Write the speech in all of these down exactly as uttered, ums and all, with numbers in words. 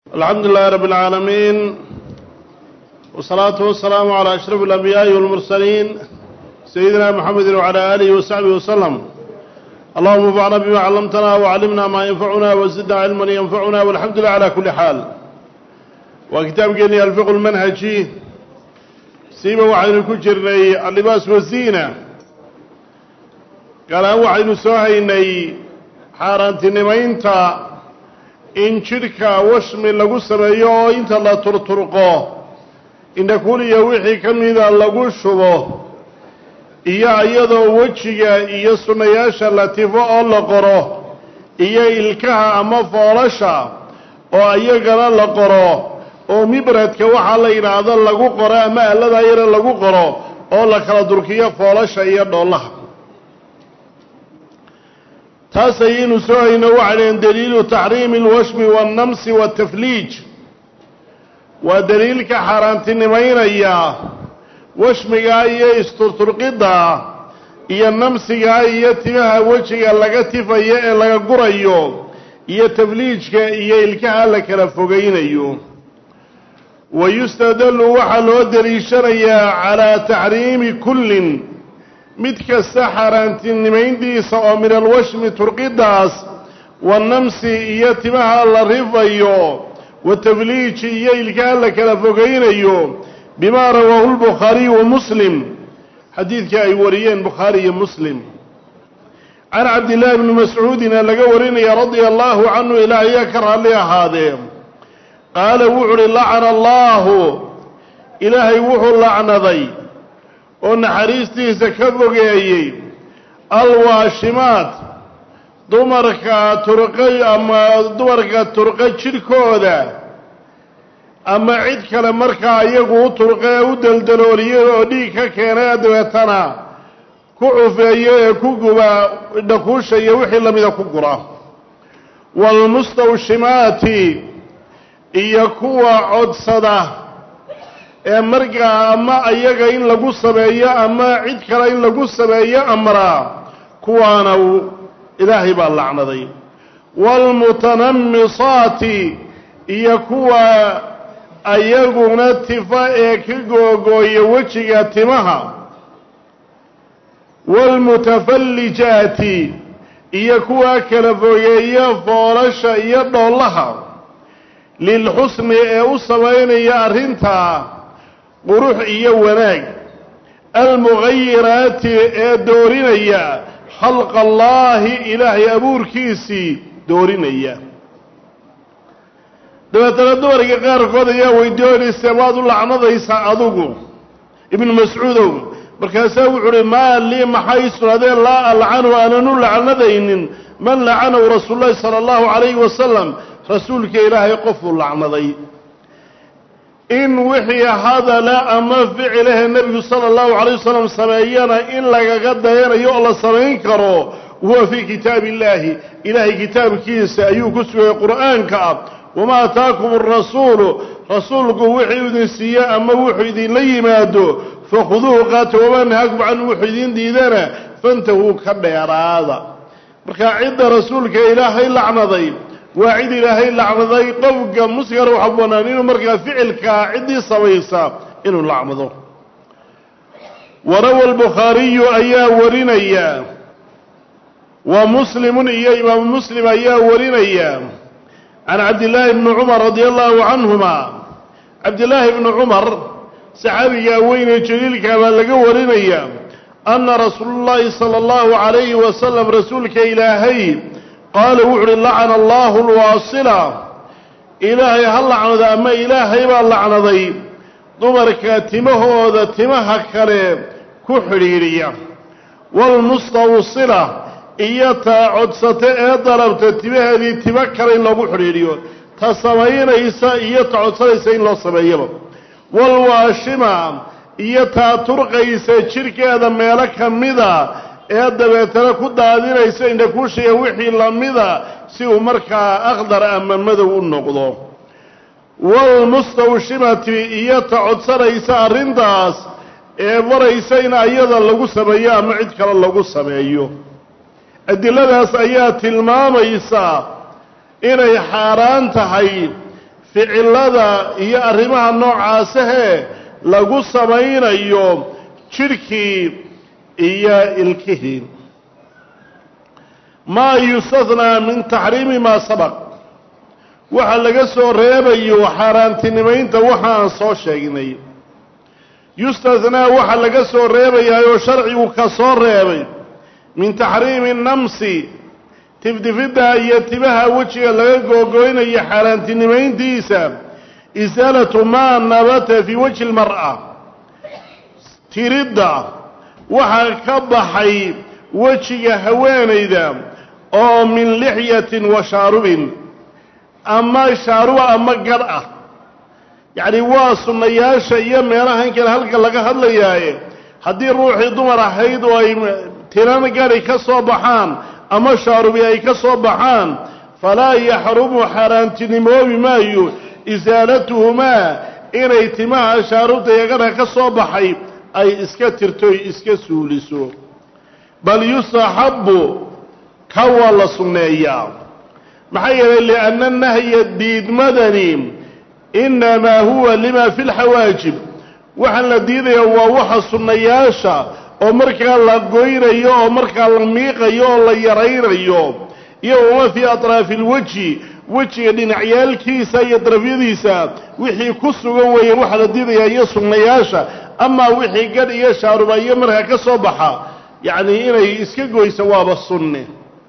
الحمد لله رب العالمين والصلاة والسلام على أشرف الأنبياء والمرسلين سيدنا محمد وعلى آله وصحبه وسلم. اللهم انفعنا بما علمتنا وعلمنا ما ينفعنا وزدنا علما ينفعنا والحمد لله على كل حال. وكتاب جني الفقه المنهجي سيما وعين كجرني اللباس والزينة قال هو عين سوهيني حارنتني ما انت in jirka washmi lagu sameeyo oo inta la turturqo inda kuliya wixii kamida lagu shubo iyo iyadoo wajiga iyo sunayaasha la tifo oo la qoro iyo ilkaha ama foolasha oo ayagana la qoro oo mibradka waxa la yiraahdo lagu qoro ama alada yar lagu qoro oo la kala durkiyo foolasha iyo dhoolaha تاسين سوين وعلين دليل تحريم الوشم والنمس والتفليج ودليل كحرانت النمين إياه وشم جاية استطرقضها إيا النمس جاية تمها وجه اللقتف إيا اللقر أيو إيا تفليج إيا الكها لك لفقين أيو ويستدل وحل ودري شريا على تحريم كل midka saxarantinimadiisa oo min alwashmi turqidaas wanamsi iyo timaha la rifayo wa tafliij iyo ilka la kala fogeynayo bima rawahu al-bukhari wa muslim hadithka ay wariyeen bukhari iyo muslim an abdullah ibn mas'ud laga warinaya radiyallahu anhu ila yakra li hada qala wu'ri la'ana allah ilahi wuhu la'naday oo naxariistiisa ka fogeeyay alwaashimaat dumarka turqay ama dumarka turqay jirkooda ama cid kale markaa iyagu u turqay u daldalooliyay oo dhiig ka keenay dabeetana ku cufeeyay ku guba dhakuushay wixii lamida ku gura wal mustawshimaati iyo kuwa codsada ee markaa ama ayaga in lagu sameeyo ama cid kale in lagu sameeyo amra kuwaana ilaahay baa lacnaday wal mutanammisati iyo kuwa ayaguna tifa ee ka googooya wajiga timaha wal mutafallijati iyo kuwa kala fogeeya foolasha iyo dhoolaha lil husni ee u sameynaya arrinta قروح إيا وناق المغيرات دورينيا خلق الله إلهي أبور كيسي دورينيا دواتنا دورك قارقود يا ويديون السواد اللعنة يساعدوكم ابن مسعود بركاساو عري ما لي محايس هذا لا ألعن وأنا نلعنة إن من لعنه رسول الله صلى الله عليه وسلم رسولك إلهي قفوا اللعنة إن وحي هذا لا أما فعله النبي صلى الله عليه وسلم سمعينا إن لك قد يرى الله سمعينكره هو في كتاب الله إلهي كتاب كيس أيوك اسوه قرآن كأب وما أتاكم الرسول رسولك وحي ذي السياء أما وحي ذي لي مادو فخذوه قاتوا وما نهاكم عن وحي ذي ديدانا فانتهوا كبه يرى هذا بركا عند رسولك إلهي لعنى ضيب واعد إلهي لعنضي قوق مسكر وحبونا إنه مرقى فعلك عدي صويصا إنه لعنضه وروى البخاري أيا ورنيا ومسلم إيا إمام مسلم أيا ورنيا عن عبد الله بن عمر رضي الله عنهما عبد الله بن عمر سحابي وين جليل كما لقى ورنيا أن رسول الله صلى الله عليه وسلم رسولك إلهي قال وعر لعن الله الواصلة إلهي هل لعنذ أما إلهي باللعنذي دمرك تمه ذا تمه كريم كحريرية والمستوصلة إياتا عدسة إضربت تمه ذي تمكر إلا كحريرية تسمين إيسا إياتا عدسة إيسا إلا سمين والواشمة إياتا ترقى إيسا شركة هذا ميلك مذا ee dabeetana ku daadinaysa inda ku sheey wixii lamida si uu marka aqdar ama madow u noqdo wal mustawshimati iyo tacodsanaysa arintaas ee waraysa in ayada lagu sameeyo ama cid kale lagu sameeyo adiladaas ayaa tilmaamaysa inay xaaraan tahay ficilada iyo arrimaha noocaasahee lagu samaynayo jidhkii iyo ilkihii. maa yustathnaa min taxriimi maa sabaq, waxa laga soo reebayo xaaraantinimaynta waxa aan soo sheegnay. yustathnaa waxa laga soo reebayaa oo sharcigu ka soo reebay min taxriimi namsi, tifdifidda iyo timaha wejiga laga googoynayo xaaraantinimayntiisa, isaalatu maa nabata fii wajhi lmar'a, tiridda waxaa ka baxay wejiga haweenayda oo min lixyatin wa shaarubin, ama shaaruba ama gadh ah. yacni waa sunnayaasha iyo meelahan kale halka laga hadlayaaye haddii ruuxii dumar ahayd oo ay tiran gadhi ka soo baxaan ama shaarubi ay ka soo baxaan, falaa yaxrumu xaaraantinimoobi maayo isaalatuhumaa, inay timaha shaarubta iyo gadha ka soo baxay ay iska tirtoy iska suuliso. bal yustaxabbu ka waa la sunneeyaa. maxaa yeelay lianna nahya diidmadani innamaa huwa lima fi lxawaajib, waxaan la diidayaa waa waxa sunnayaasha oo markaa la goynayo oo markaa la miiqayo oo la yaraynayo, iyo wama fii atraafi lwajhi, wejiga dhinacyaalkiisa iyo darafyadiisa wixii ku sugan weeye waxa la diidayaa iyo sunnayaasha. amaa wixii gadh iyo shaaruba iyo markaa ka soo baxa yacni inay iska goysa waaba sunne.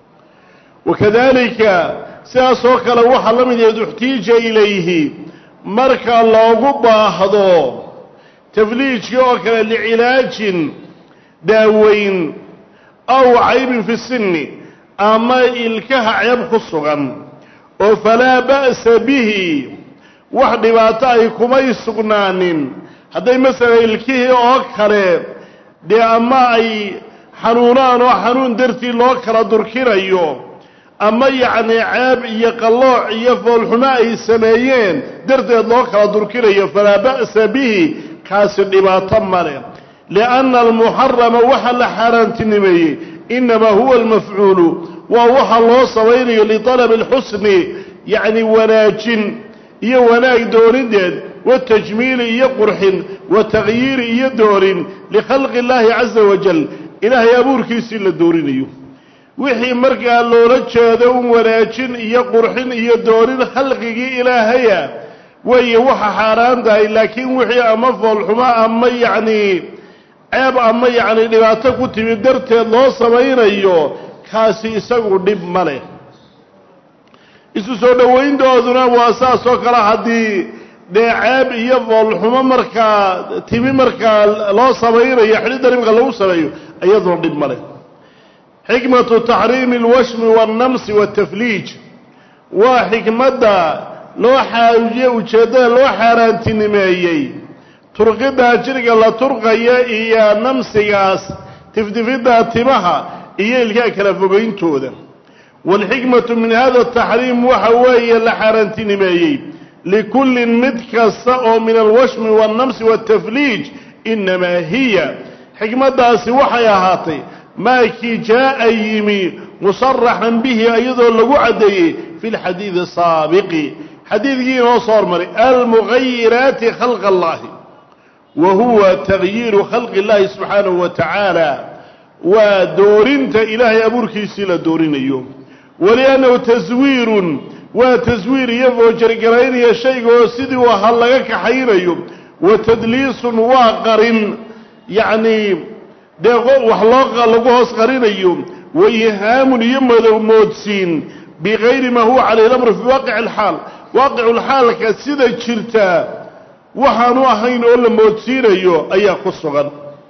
wakadalika sidaas oo kale waxaa la mid yahay uxtiija ilayhi, marka loogu baahdo tafliijkii oo kale licilaajin daaweyn aw caybin fi sinni, ama ilkaha ceeb ku sugan, oo falaa ba'sa bihi wax dhibaato ay kumay sugnaanin hadday masalan ilkihii oo kale dee ama ay xanuunaan oo xanuun dartii loo kala durkinayo, ama yacni ceeb iyo qallooc iyo foolxumo ay sameeyeen darteed loo kala durkinayo, falaa ba'sa bihi kaasi dhibaato male. lianna almuxarama waxa la xaaraantinimeeyey innamaa huwa almafcuulu, waa waxa loo samaynayo litalabi alxusni, yacni wanaajin iyo wanaag doonideed, watajmiili iyo qurxin, wa tagyiiri iyo doorin likhalqi illaahi caza wajal, ilaahay abuurkiisii la doorinayo. wixii markaa loola jeedo un wanaajin iyo qurxin iyo doorin khalqigii ilaahaya weeye waxa xaaraan tahay. laakiin wixii ama foolxumo ama yacnii ceeb ama yacni dhibaato ku timi darteed loo samaynayo, kaasi isagu dhib ma leh. isu soo dhowayntooduna waa saas oo kale, haddii dee ceeb iyo foolxumo markaa timi markaa loo samaynayo xidhiddan imika lagu sameeyo iyaduna dhib ma leh. xikmatu taxriimi alwashmi waannamsi waatafliij, waa xikmadda loo xaajiye ujeeddada loo xaaraantinimeeyey turqiddaa jidhga la turqaya iyo namsigaas, tiftifidda timaha iyo ilkaha kala fogayntooda. waalxikmatu min hada ataxriim waxa weeye la xaaraantinimeeyey likullin mid kasta oo min alwashmi waannamsi waatafliij innamaa hiya, xikmaddaasi waxay ahaatay maakii jaa'a yimi musaraxan bihi iyadoo lagu caddeeyey fi lxadiidi saabiqi, xadiidkii inoo soo hormaray, almugayiraati khalqa allahi, wa huwa tagyiiru khalqi illahi subxaanahu wa tacaala, waa doorinta ilaahay abuurkiisii la doorinayo. waliannahu taswiirun, waa taswiir iyo foojargaraynaya shayga oo sidii u ahaa laga kaxaynayo, wa tadliisun waa qarin, yacnii dee wax loo lagu hoos qarinayo, wa ihaamun iyo madowmoodsiin bikayri maa huwa calayhi lamru fii waaqici alxaal, waaqiculxaalka sida jirta waxaanu ahayn oo la moodsiinayo ayaa ku sugan.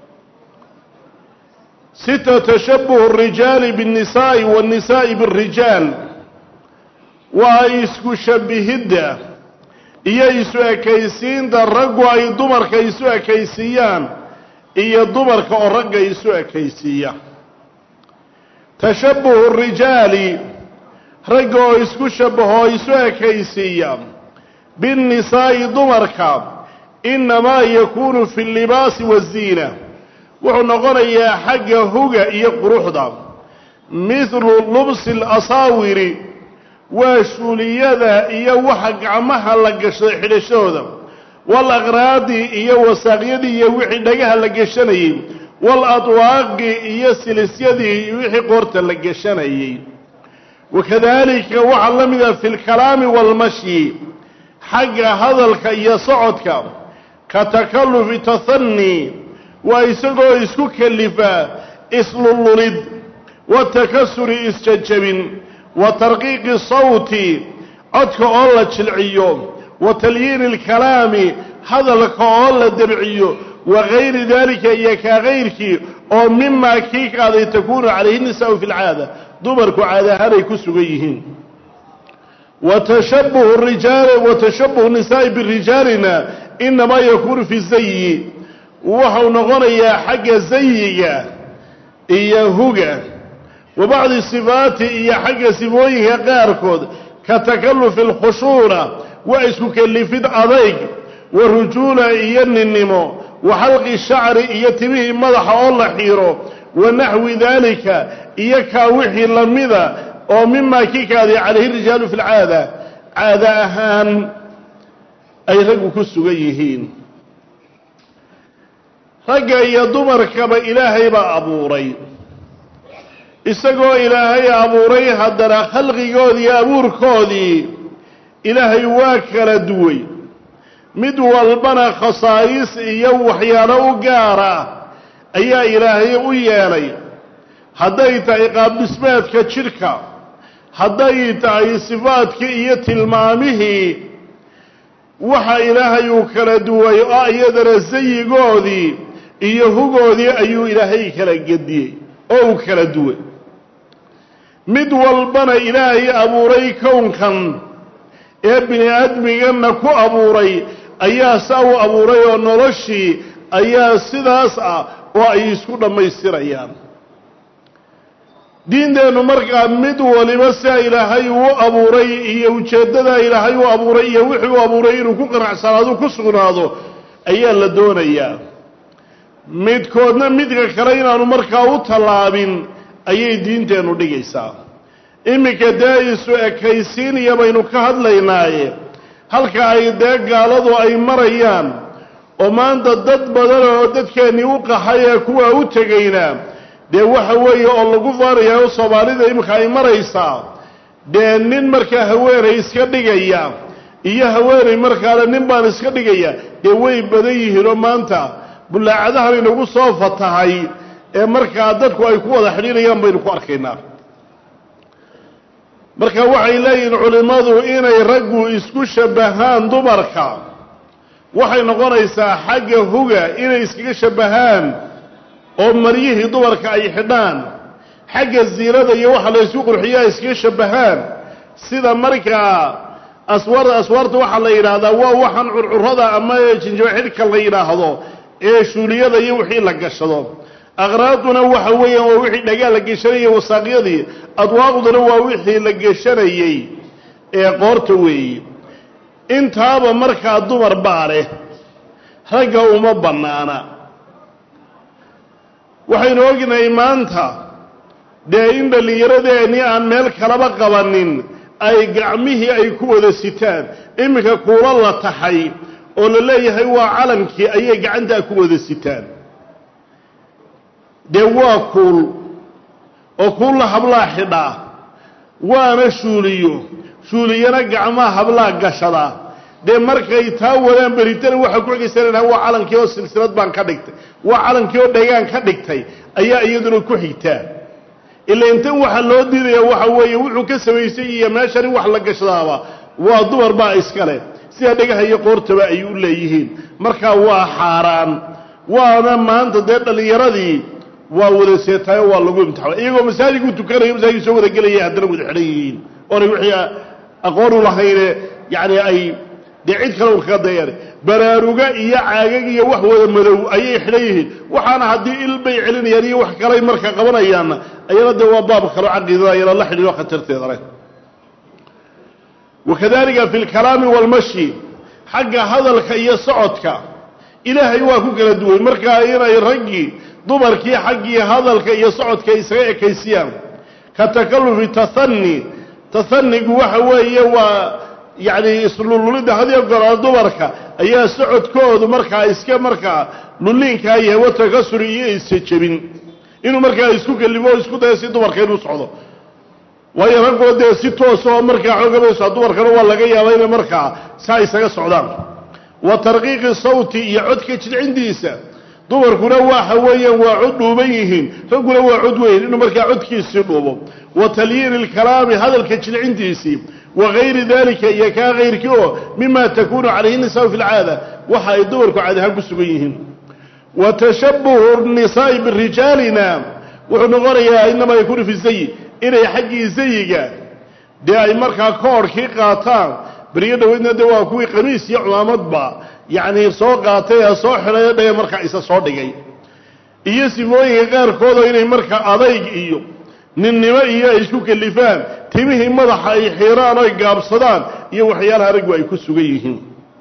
sita tashabuhu alrijaali biاnnisaa'i waannisaa'i biاlrijaal, waa isku shabihidda iyo isu ekaysiinta raggu ay dumarka isu ekaysiiyaan iyo dumarka oo ragga isu ekaysiiya. tashabuhu rijaali, ragga oo isku shabaho oo isu ekaysiiya binnisaa'i dumarka, innamaa yakuunu fi allibaasi waziina, wuxuu noqonayaa xagga huga iyo quruxda. mithlu lubsi alasaawiri, وشوليذا إيا وحق عمها لقشة حدشوذا والأغراض إيا وساقيدي إيا وحي دقها لقشني والأطواق إيا سلسيدي وحي قورتا لقشني وكذلك وعلمنا في الكلام والمشي حق هذا الكي صعدك كتكلف تثني ويسقو يسكو كلفا اسل اللرد والتكسر اسججب وترقيق الصوت عدك أولا تشلعيو وتليين الكلام هذا لك أولا درعيو وغير ذلك إياك غيرك أو مما كيك هذا تكون عليه النساء في العادة دمرك عادة هذا يكسوغيهن وتشبه الرجال وتشبه النساء بالرجالنا إنما يكون في الزي وحو نغنيا حق زيك إياهوغا وبعض الصفات إيا حق سبويه غاركود كتكلف الخشونة وإسكو كلفت أضيق والرجولة إيان النمو وحلق الشعر إيتبه مضح الله حيرو ونحو ذلك إياكا وحي اللمذا ومما كيكا عليه الرجال في العادة عادة أهان أي رقو كسوغيهين رقا يدمر كما إلهي با أبوري إساقو إلهي أبوري هدنا خلقي قودي أبور كودي إلهي واكر دوي مدو البنا خصائص إيو حيانو قارا أيها إلهي ويالي هدايت إقاب نسباتك شركة هدايت أي صفاتك إيا تلمامه وحا إلهي وكردوي آيادر الزي قودي إيهو قودي أيو إلهي كردي أو كردوي مدو البنا إلهي أبوري كونكا ابن أدمي أنكو أبوري أيها ساو أبوري ونرشي أيها سداسة وأيسكونا ما يسيريان دين دينو مرقى مدو ولمسا إلهي وأبوري إيا وجددا إلهي وأبوري وحي وأبوري نكو قنع سنادو كسغنادو أيها اللدون أيها مدكودنا مدقى كرينا نمرقى وطلابين أيها دين دينو ديجيسا إمك دايسو أكيسين يبينو كهد ليناي هلك أي داق قالدو أي مريان ومان داد بدل وداد كان يوقع حيا كوا وتجينا ده وحوي الله قفار يا وصباري ده إمك مريسا ده نين مركا هوير يسكدجيا إياه هوير مركا نين بان يسكدجيا ده وي بديه رومانتا بلا عذهر إنه صوفة هاي مركا دادكو أي كوا ده حرير يوم بينو كارخينا marka waxay leeyihiin culimadu inay raggu isku shabahaan dumarka waxay noqonaysaa xagga huga inay iskaga shabahaan oo mariyihii dumarka ay xidhaan xagga ziirada iyo waxa la isku qurxiyaa iskaga shabahaan sida marka aswar aswarta waxa la yiraahdaa waa waxan curcurada ama jinjoo xidhka la yiraahdo ee shuuliyada iyo wixii la gashado أغراضنا وحويا ووحي دقاء لقشانية وساقيضي أدواقنا ووحي لقشانية قورتوي انت هذا مركا الدمر باره رقا ومبنانا وحي نوغنا إيمانتا دائن اللي يرديني عن ملك لبقى بانين أي قعمه أي كوة الستان إمك كور الله تحي ولله هو علمك أي قعندها كوة الستان dee waa kuul oo kuulla hablaa xidhaa waana shuuliyo shuuliyana gacmaha hablaa gashadaa dee markay taa wadaan beritana waxaa ku xigaysanayna waa calankii oo silsilad baan ka dhigtay waa calankii oo dheegaan ka dhigtay ayaa iyaduna ku xigtaa ilaa intan waxa loo diidayaa waxa weeye wuxuu ka samaysay iyo meeshan wax la gashadaaba waa dumar baa iskale sida dhagaha iyo qoortaba ay u leeyihiin marka waa xaaraan waana maanta dee dhalinyaradii waa wada seetay waa lagu imtixaan iyagoo masaajid ku tukanay masaajid soo wada galay hadana wada xidhayeen oo wixii aqoon u lahayn yaani ay dicid kale u ka dayar baraaruga iyo caagag iyo wax wada madow ayay xidhayeen waxaana hadii ilbay celinayaan iyo wax kale marka qabanayaan ayana de waa baab kale aqeedada ayana la xidhiyo khatarteeda leh وكذلك في الكلام والمشي حق هذا الكي صعدك إلهي واكو كلا دوي مركا إينا يرقي dumarkii xaggii hadalka iyo socodka isaga ekaysiyaan ka takalluf tasanni تثنق وحوية و يعني إسلولولد هذه القرار دمرك أيها سعود كود مركا إسكا مركا لولين كاية وتكسرية إسكبين إنه مركا إسكوك اللي هو إسكو ده يسيد دمرك إنه صعده وهي رنقو ده يسيد توسو مركا عقب يسعد دمرك هو اللي جاي علينا مركا سايسا صعدان وترقيق الصوت يعدك عندي إسا دمرك نوا حويا وعد وبيهن فنقول هو عدوين إنه مركا عدك يسيبه وتليين الكلام هذا الكتشل عندي إسي وغير ذلك يكا غير كيو مما تكون عليه النساء في العادة وحا يدورك عادها قسويهم وتشبه النساء بالرجالنا وحنغريا إنما يكون في الزي إلي حقي زيقا دي أي مركا كور كي قاطان بريده وإنه دوا كوي قميس يعوى مضبع يعني سو قاطيها سو حرية دي مركا إسا صادقي إيسي مويه غير كودو إنه مركا أضيق إيو ninnimo iyo isku kalifaan timihii madaxa ay xiraan ay gaabsadaan iyo waxyaalaha rag ay ku sugan yihiin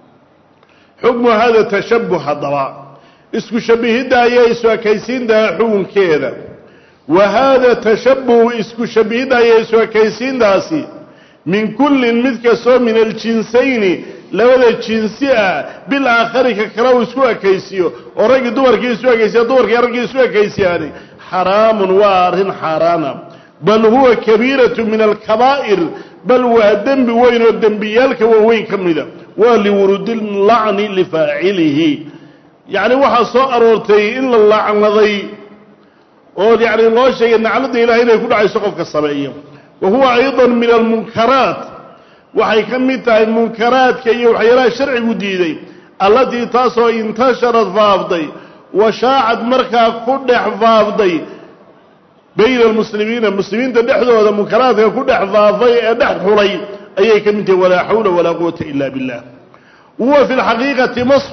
xukmu hada tashabbuh hadaba isku shabihida ay isu akaysiinda xukunkeeda wa hada tashabbuh isku shabihida ay isu akaysiindaasi min kullin midka soo min al-jinsayn labada jinsiya bil aakhari ka kala isku akaysiyo oo rag dumarkii isku akaysiyo dumarkii rag isku akaysiyaani حرام وارن حرانا بل هو كبيرة من الكبائر بل هو الذنب وين الذنب يالك ووين كمدا ولورود اللعن لفاعله يعني waxa soo aroortay in la lacnaday oo yani loo sheegay nacnada Ilaahay inay ku dhacayso qofka sameeyo وهو أيضا من المنكرات waxay kamid tahay munkaraadka iyo waxyaalaha sharcigu diiday alladii taasoo intasharat faafday وشاعد مركا كدح فافضي بين المسلمين المسلمين تدحدوا هذا منكرات كدح فافضي دح حري أي كلمة ولا حول ولا قوة إلا بالله هو في الحقيقة مسخ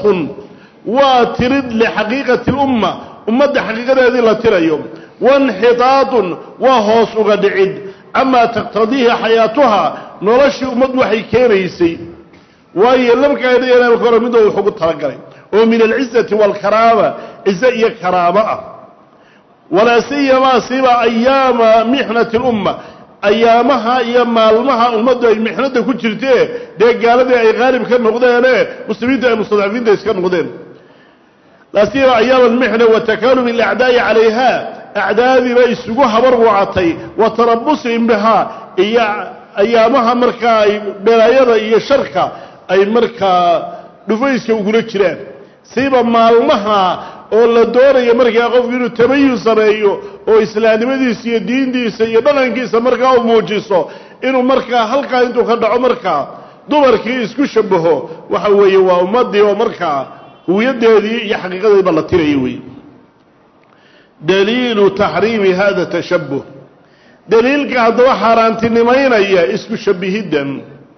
وترد لحقيقة الأمة أمة حقيقة هذه لا ترى يوم وانحطاط وهوس وقدعد أما تقتضيه حياتها نرش أمد وحي كيريسي وهي لم كان يلا الكرامده وحب الترقري ومن العزة والكرامة عزة كرامة ولا سيما سيما أيام محنة الأمة أيامها أيام المها المدة المحنة كتيرته ده قال ده أي غالب كان نقدين مسلمين ده مستضعفين ده كان نقدين لا سيما أيام المحنة والتكالب الأعداء عليها أعداء ذي يسوقها برغوعتي وتربصهم بها أيامها مركا بلايضة هي شركة أي مركا dhufayska ugu jiraan siiba maalmaha oo la doonayo markaa qofku inuu tabayun sameeyo oo islaamnimadiisa iyo diintiisa iyo dhaqankiisa markaa u muujiso inuu markaa halka intuu ka dhaco markaa dumarkii isku shabaho waxa weeye waa ummadii oo markaa huwiyadeedii iyo xaqiiqadeedii la tirayo weey daliilu tahriimi hada tashabbuh daliilka hadaba xaaraantinimaynaya isku shabihidan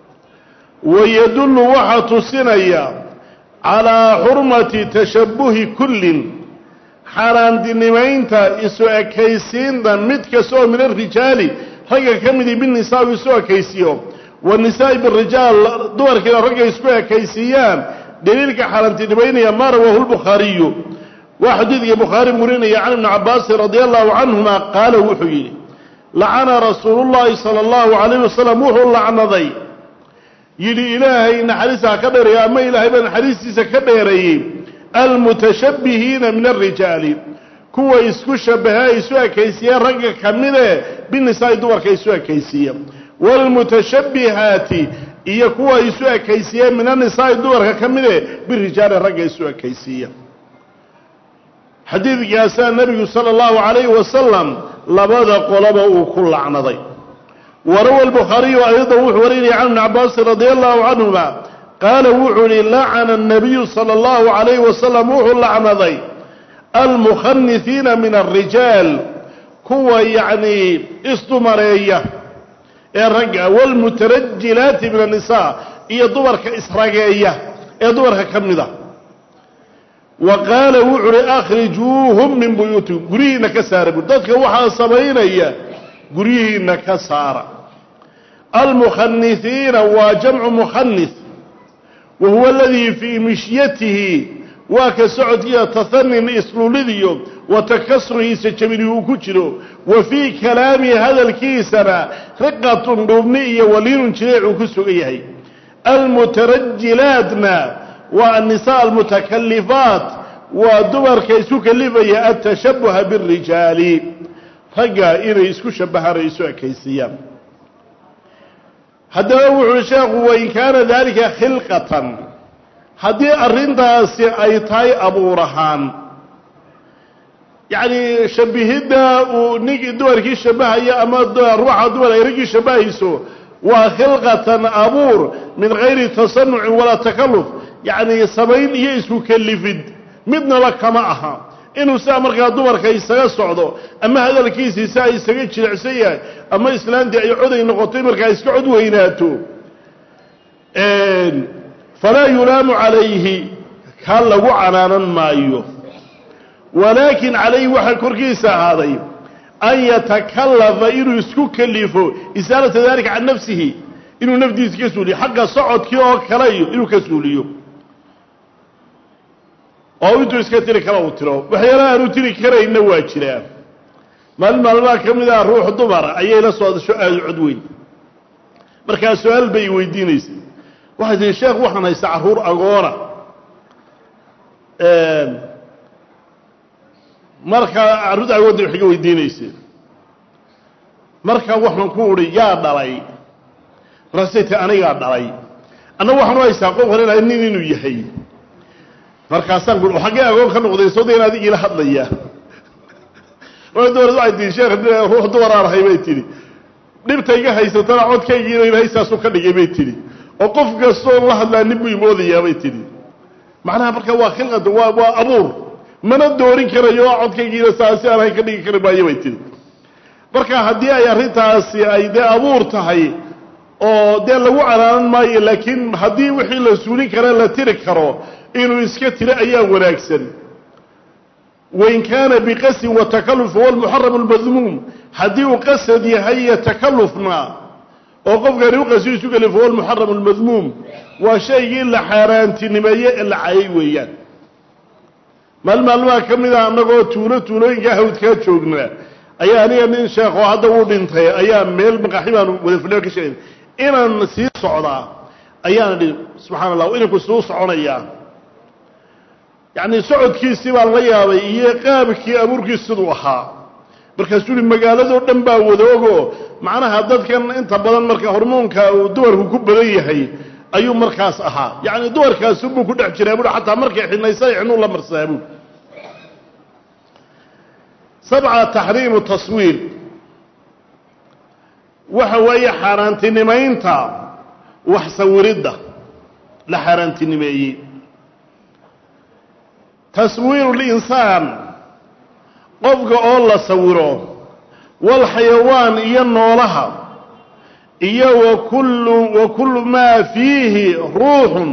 ويدل وحتصنيا على حرمة تشبه كل حرام دينمينتا اسوا كيسين دا متكسو من الرجال حاجه كمدي بالنساء اسوا كيسيو والنساء بالرجال دور كده رجل اسوا كيسيان دليلك حرام دينمينيا ما رواه البخاري وحديث البخاري مرينا عن ابن عباس رضي الله عنهما قال وحي لعن رسول الله صلى الله عليه وسلم وحو لعنضي يلي إلهي نحرسها كدر يا أما إلهي بن حريسيسا كدر المتشبهين من الرجال كوا يسكو شبها يسوى كيسيا رقا كمده بالنساء دور كيسوى كيسيا والمتشبهات إيا كوا يسوى كيسيا من النساء دور كمده بالرجال رقا يسوى كيسيا حديث جاسان النبي صلى الله عليه وسلم لبدا قلبه كل عنضي وروى البخاري أيضا وحوريني عن ابن عباس رضي الله عنهما قال وحوري لعن النبي صلى الله عليه وسلم وحو لعنضي المخنثين من الرجال كوا يعني استمرية الرجع والمترجلات من النساء إيا دورك إسراقية إيا دورك كمدة وقال وحوري أخرجوهم من بيوتهم قرينا كسار بدأتك وحا صبعين إياه قرينا كسار المخنثين وجمع مخنث وهو الذي في مشيته وكسعودية تثنن إسلولذي وتكسره سجبنه كجره وفي كلام هذا الكيسنا رقة رمنية ولين شريع كسوئيه المترجلاتنا والنساء المتكلفات ودمر كيسو كلفية التشبه بالرجال رقا إذا يسكو شبه رئيسو كيسيا هذا هو الشيخ وإن كان ذلك خلقة هذه الرنداس أي تاي أبو رهان يعني شبهده ونيجي دور كي شبه يا أما روح دور يرجع شبهيسو وخلقة أبور من غير تصنع ولا تكلف يعني سبعين يسكو كلفد مدنا لك معها إنه سامر كدور كيسا صعدوا أما هذا الكيس يسا يسجد شلعسية أما إسلام دي يعود ينقطين مركز يسقعد ويناتو فلا يلام عليه كان له عنانا مايو ولكن عليه واحد كركيسة هذا أن يتكلف إنه يسكو كلفه إسالة ذلك عن نفسه إنه نفدي كسولي حق صعد كيو كلايو إنه كسوليو أو إنتو إسكتري كلاو ترو وحيانا أنو تري كرا إنه واجرا ما المعلومة كمدا روح دمر أيه لسواد سؤال عدوين مركا سؤال بي ويدينيس واحد الشيخ وحنا يسعهور أغورا marka arud ay wada xiga weydiinaysa marka waxaan ku uri yaa dhalay rasita aniga dhalay ana waxaan haysaa qof hore nin inuu yahay marka san gul waxa agoon ka noqday soo deena adiga ila hadlaya oo doorada ay tii sheekh ruux doorar haybay tiri dhibtayga haysatana codkayga inay haysaas ka dhigay bay tiri oo qof kastoo la hadlaa nib uu moodaya bay tiri macnaha marka waa khilqad waa waa abuur mana doorin karayo codkaygiina saasi aan ka dhigi karin baayay tiri marka hadii ay arintaasi ay de abuur tahay oo de lagu caraaran maayo laakiin hadii wixii la suulin kara la tiri karo inuu iska tiro ayaa wanaagsan وإن كان بقصد وتكلف هو المحرم المذموم hadii uu qasad yahay takallufna oo qof gaari u qasiisu galay هو المحرم المذموم waa shay la xaaraantinimeeyay ila ay weeyaan mal malwa kamida anagoo tuulo tuulooyinka hawdka joognaa ayaa aniga nin sheekh oo hadda uu dhintay ayaa meel maqaxibaan wada fadhiyo ka sheegay inaan sii socdaa ayaan dhig subxaanallah inuu ku soo soconaya yani socodkiisii baa la yaabay iyo qaabkii abuurkiisu uu ahaa markaasuu magaalada dhan baa wadoogo macnaha dadkan inta badan marka hormoonka uu dumarku ku badan yahay ayuu markaas ahaa yani dumarkaas uu ku dhex jiray buu xataa markay xinaysay inuu la marsaabo sab'a tahriim taswiir waxa way xaaraantinimeynta wax sawirida la xaaraantinimeeyay taswiir al-insaan qofka oo la sawiro wal xayawaan iyo noolaha iyo wa kullu wa kullu ma fihi ruuh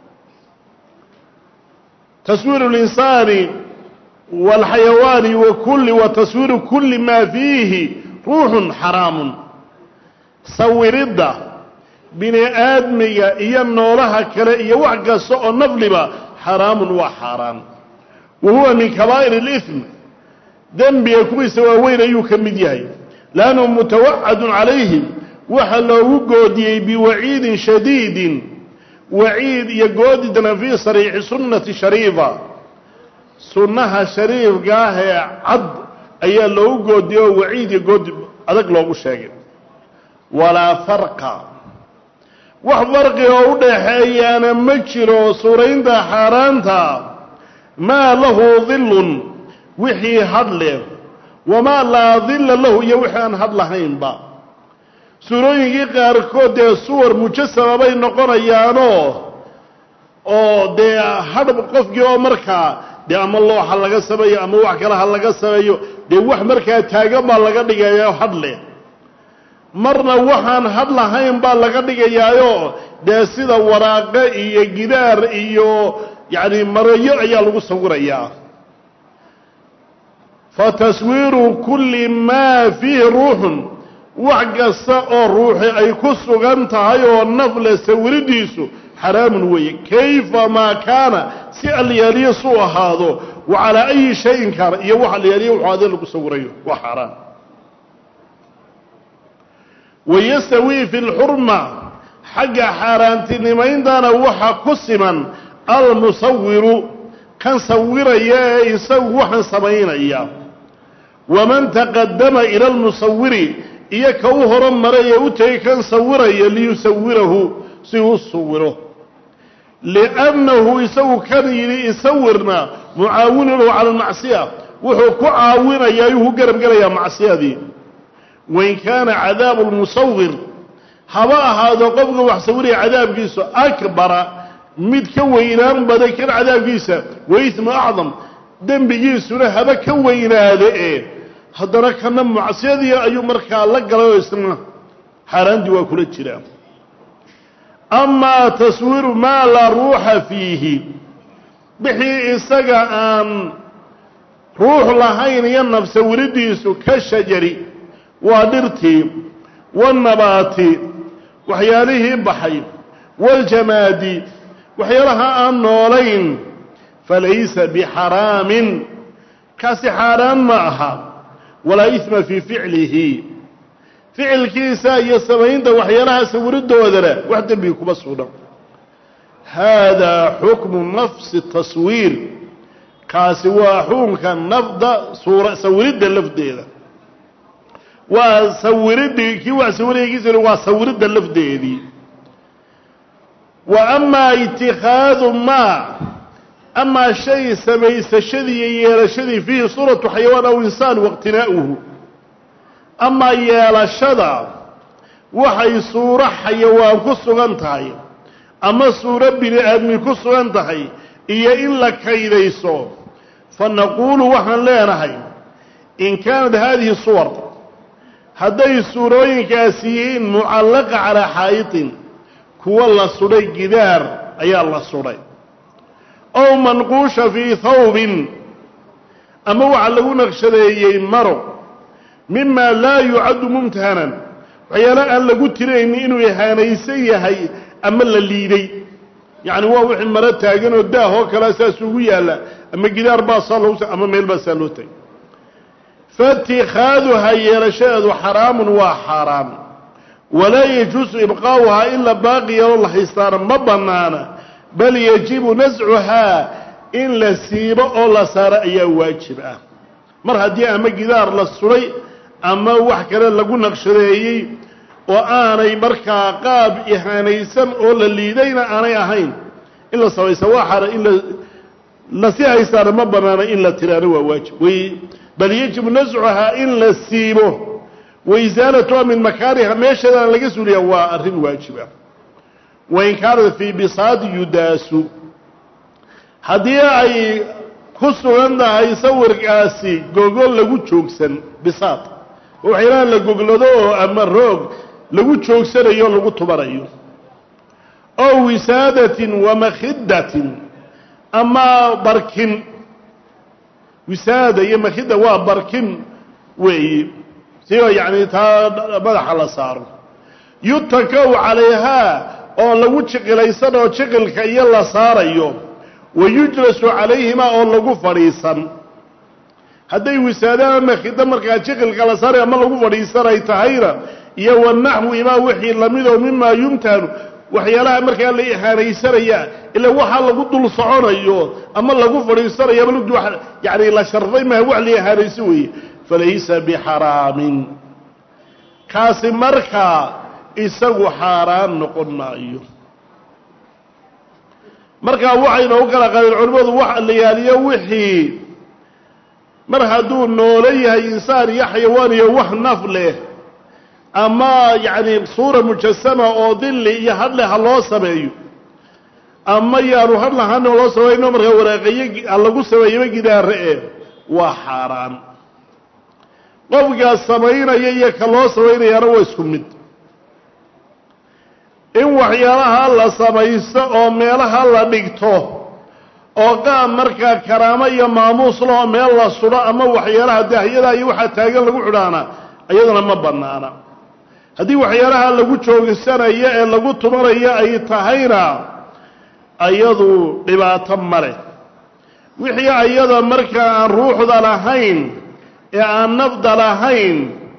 taswiir al-insaan wal xayawaan wa kullu wa taswiir kulli ma fihi ruuh haram sawirida bini aadmiga iyo noolaha kale iyo wax kasta oo nafliba haram wa haram وهو من كبائر الإثم ذنب يكون سواوين يكمد يهي لأنه متوعد عليهم وحلو قودي بوعيد شديد وعيد يقودنا في صريح سنة شريفة سنها شريف قاهي عد أي لو قودي وعيد يقود أذك لو شاكر ولا فرق وحفرق يقول حيانا مكشر صورين دا حارانتا ما له ظل وحي هدله وما لا ظل له يوحان هدلهين با سورooyinkii qaarkood ee suwar mujasama bay noqonayaano oo de hadab qofkii oo markaa de ama looxa laga sameeyo ama wax kale ha laga sameeyo de wax markaa taagan baa laga dhigayaa hadle marna waxaan hadlahayn baa laga dhigayaayo de sida waraaqo iyo gidaar iyo يعني مريء ayaa lagu sawirayaa fataswiru kulli ma fihi ruuh waqasa oo ruuxi ay ku sugan tahay oo nafla sawiridiisu حرام وي كيف ما كان سأل يليسو هذا وعلى أي شيء كان يوحى لياليه وحاضر لك صوريه وحرام. ويستوي في الحرمة حق حارانتين ما يندانا وحا قسما المصور كان صور إياه يسوحا سمين إياه ومن تقدم إلى المصور إياك وهرا مريا وتي كان صور إياه ليصوره سيصوره لأنه يسوي كان يصورنا معاون له على المعصية وهو كعاون إياه قرب قريا معصية دي. وإن كان عذاب المصور هواء هذا قبض وحصوري عذاب جيسو أكبر مد كوينان بدكر عذاب جيسو وإثم أعظم دم بجيسو هذا كوين هذا إيه هذا كان معصية دي أيو مركا لقل ويسمى حرام دي وكل الجرام. أما تصوير ما لا روح فيه بحي إساقا أن روح لهين ينفس ورديسو كالشجري ودرتي والنباتي وحياله بحي والجمادي وحيالها النولين فليس بحرام كاس حرام معها ولا إثم في فعله فعل كيسا يسمين ده وحيالها سورد ودلا وحدا بيكم بصودا. هذا حكم نفس التصوير كاس واحون كان نفض صورة سورد اللفظ ده وصورد كي وصورد كيسر وصورد اللفظ دي. وأما اتخاذ ما أما شيء سميس شذي يرشذي فيه صورة حيوان أو إنسان واقتناؤه. أما يالشذا وحي صورة حيوان كسغنتهي أما صورة بني آدم كسغنتهي إيا إلا كيديسو فنقول وحن لينهي إن كانت هذه الصور هذه السورين كاسيين معلقة على حائط كو الله سوري جدار أي الله سوري أو منقوش في ثوب أما وعلقوا نقشدي مرو مما لا يعد ممتهنا ويلا أن لقوا ترين إنه يهانيسي هي أما اللي يعني هو وحي مرات تاقن وداه هو كلا ساسوية لا أما جدار باصله أما ميل بسالوتي فاتخاذها يرشاد حرام وحرام ولا يجوز إبقاؤها إلا باقي والله حصارا مبنانا بل يجب نزعها إن لسيب أو لسار أي واجبة مرها دي أما جدار للسري أما وحكرا لقو نقشري وآني مركا قاب إهانيسا أو لليدين آني أهين إلا سوي سواحر إلا لسيها يسار مبنانا إلا ترانوا واجب بل يجب نزعها إن لسيبه وإزالتها من مكانها ميشا لقسوا لي هو أرهن واجبة. وإن كانت في بساط يداس هذه أي خصو عندها يصور كاسي جوجل لقو تشوكسن بساط وحيران لقو دو أما الروغ لقو تشوكسن أيو لقو تبرأيو أو وسادة ومخدة أما بركن وسادة يا مخدة وبركن وي سيو يعني تا مدح على صار يتكو عليها oo lagu jiqilaysan oo jiqilka iyo la saarayo wayujlasu calayhima oo lagu fadhiisan haday wisaadaan ma khidam marka jiqilka la saaray ama lagu fadhiisanay tahayra iyo wanaxu ima wixii lamid oo mima yumtaan waxyaalaha marka la ihaanaysanaya ila waxa lagu dul soconayo ama lagu fadhiisanayo balad wax yaani la sharfay ma wax la ihaanaysi weey falaysa biharamin kaasi marka isagu xaaraan noqon maayo marka waxayna u kala qaadeen culimadu wax la yaaliyo wixii mar haduu nooleeyahay insaan iyo xayawaan iyo wax naf leh ama yaani suura mujassama oo dilli iyo hadle ha loo sameeyo ama yaaru hadle ha loo sameeyo marka waraaqay lagu sameeyo gidaar ee waa xaaraan qofka sameeynaya iyo ka loo sameeyana waa isku mid in waxyaalaha la samaysto oo meelaha la dhigto oo qaam marka karaamo iyo maamuus loo meel la sudo ama waxyaalaha daahiyada iyo waxa taagan lagu xidhaana ayadana ma banaana hadii waxyaalaha lagu joogisanayo ee lagu tumanayo ay tahayna ayadu dhibaato mare wixii ayada markaa aan ruuxda lahayn ee aan nafda lahayn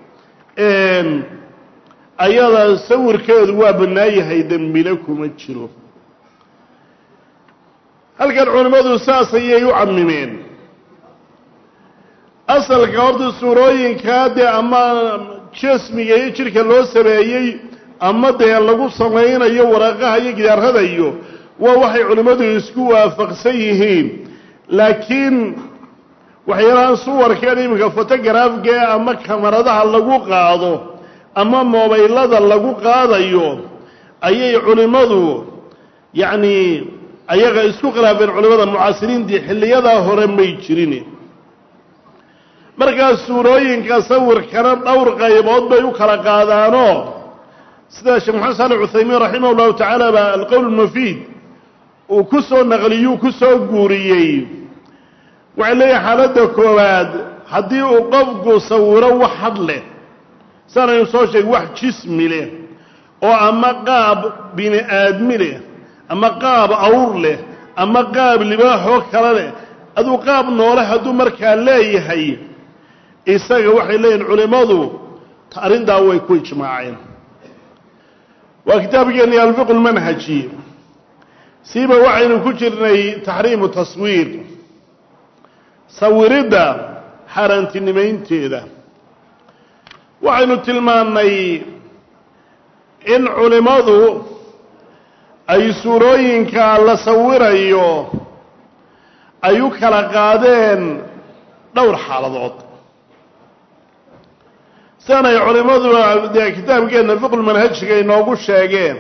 ayada sawirkeedu waa bannaan yahay dembina kuma jiro halkan culimmadu saas ayay u camimeen asalka horta suurooyinkaa dee ama jasmiga iyo jidhka loo sameeyey ama dee lagu samaynayo waraaqaha iyo gidaarada iyo waa waxay culimmadu isku waafaqsan yihiin laakiin waxyaalahan suwarkeen iminka fotograafka ama kamaradaha lagu qaado ama moobaylada lagu qaadayo ayay culimmadu yacni ayaga isku khilaafeen culimmada mucaasiriintii xilliyadaa hore may jirin markaas suurooyinka sawirkana dhowr qaybood bay u kala qaadaanoo sida sheekh maxamed saali cuthaymiin raximah ullahu tacaala baa alqowl almufiid uu ku soo naqliyuu ku soo guuriyey waxay leeyahay xaaladda koowaad haddii uu qofku sawiro wax had leh sanaynu soo sheegay wax jismi leh oo ama qaab bini aadmi leh ama qaab awr leh ama qaab libaaxoo kale leh aduu qaab noole hadduu markaa leeyahay isaga waxay leeyihin culimmadu arrintaa way ku ijmaaceen waa kitaabkeennii alfiqu lmanhaji siiba waxaynu ku jirnay taxriimu taswiir sawiridda xaaraantinimaynteeda waxaynu tilmaannay in culimmadu ay suurooyinka la sawirayo ay u kala qaadeen dhowr xaaladood sidan ay culimmadu dee kitaabkeenna fiqulmanhajiga inoogu sheegeen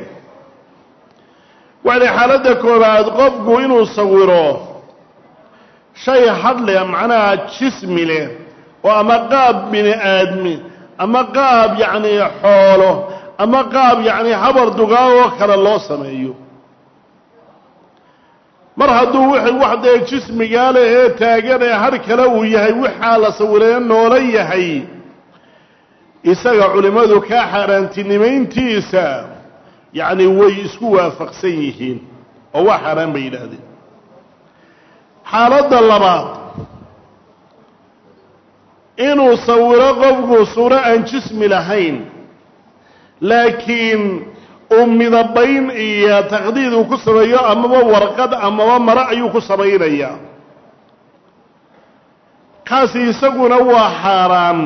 waxay xaaladda koobaad qofku inuu sawiro shay hadleh macnaha jismi leh oo ama qaab bini aadmi ama qaab yacnii xoolo ama qaab yacnii habar dugaa oo kale loo sameeyo mar hadduu wixii wax dee jismigaa leh ee taagan ee har kale uu yahay waxaa la sawiree noolo yahay isaga culimmadu kaa xaaraantinimayntiisa yacni way isku waafaqsan yihiin oo waa xaaraan bay yidhaahdeen xaaladda labaad inuu sawiro qofku suuro aan jismi lahayn laakiin uu midabayn iyo taqdiid uu ku sameeyo amaba warqad amaba maro ayuu ku samaynayaa kaasi isaguna waa xaaraan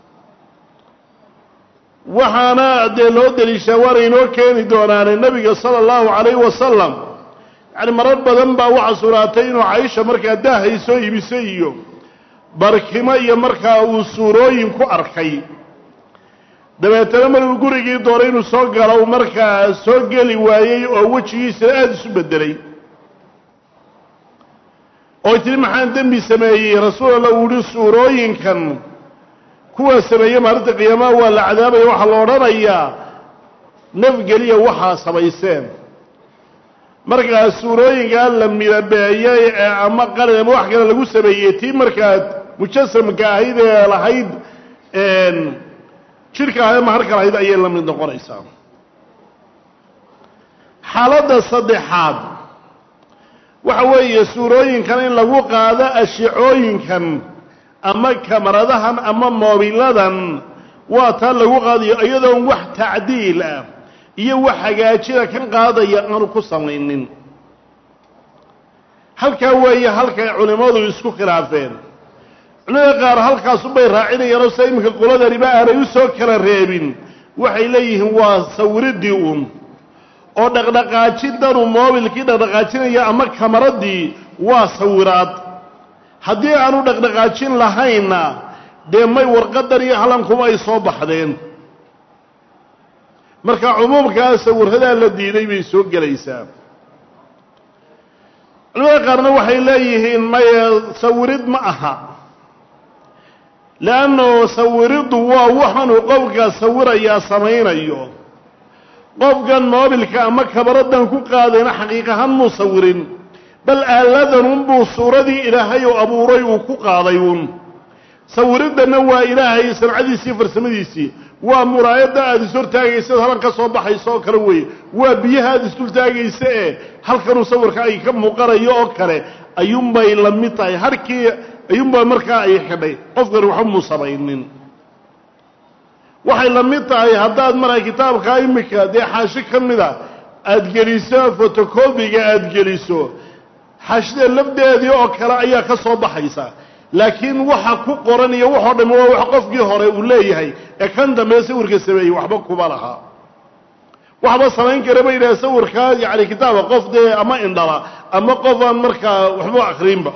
waxaana dee loo deliishaa waana inoo keeni doonaane nebiga sala allahu calayhi wasalam yacni marar badan baa waxaa sugnaatay inuu caisha markaa daahay soo iibisay iyo barkimo iyo markaa uu suurooyin ku arkay dabeetana markuu gurigii doonay inuu soo galo uu markaa soo geli waayey oo wejigiisa aada isu beddelay oo tiri maxaan dembi sameeyey rasuul allah uu yihi suurooyinkan kuwa sameeye maalinta qiyaamaha waa la cadaabaya waxaa la odhanayaa nafgeliya waxaa samayseen markaa suurooyinkaa la midabeeyey ee ama qalin ama wax kale lagu sameeyey tii markaa mujasamka ahayd ee lahayd jidhka ahayd ama harka lahayd ayay la mid noqonaysaa xaaladda saddexaad waxa weeye suurooyinkan in lagu qaado ashicooyinkan ama kamaradahan ama moobiladan waa taa lagu qaadayo iyadoon wax tacdiil ah iyo wax hagaajida kan qaadaya aanu ku samaynin halkaa weeye halkay culimmadu isku khilaafeen culimada qaar halkaasubay raacinayaanoo sida iminka qoladaniba aanay u soo kala reebin waxay leeyihiin waa sawiriddii uun oo dhaqdhaqaajidanu moobilkii dhaqdhaqaajinaya ama kamaradii waa sawiraad haddii aanu dhaqdhaqaajin lahaynna dee may warqadan iyo halankuba ay soo baxdeen marka cumuumkaa sawiradaa la diiday bay soo gelaysaa culimada qaarna waxay leeyihiin maye sawirid ma aha leanno sawiriddu waa waxaanuu qofka sawirayaa samaynayo qofkan moobilka ama kabaradan ku qaadayna xaqiiqahaan muu sawirin bal aaladan unbuu suuradii ilaahay oo abuuray uu ku qaaday uun sawiriddanna waa ilaahay sancadiisii farsamadiisii waa muraayadda aada is hortaagaysad halan ka soo baxayso oo kale weeye waa biyaha aada isdultaagaysa ee halkanuu sawirka ay ka muuqanayo oo kale ayuunbay la mid tahay harkii ayuunbaa markaa ay xidhay qofkan waxba muu samaynin waxay la mid tahay haddaad maraa kitaabka imika dee xaashi ka mida aada geliso fotocobiga aada geliso xaashida lafdeedii oo kale ayaa ka soo baxaysa laakiin waxa ku qoran iyo waxoo dhammi waa wax qofkii hore uu leeyahay ee kan dambe sawirka sameeyey waxba kuma laha waxba samayn kara bay yidhaha sawirkaa yacni kitaaba qof dee ama indhala ama qof aan markaa waxba akhriinba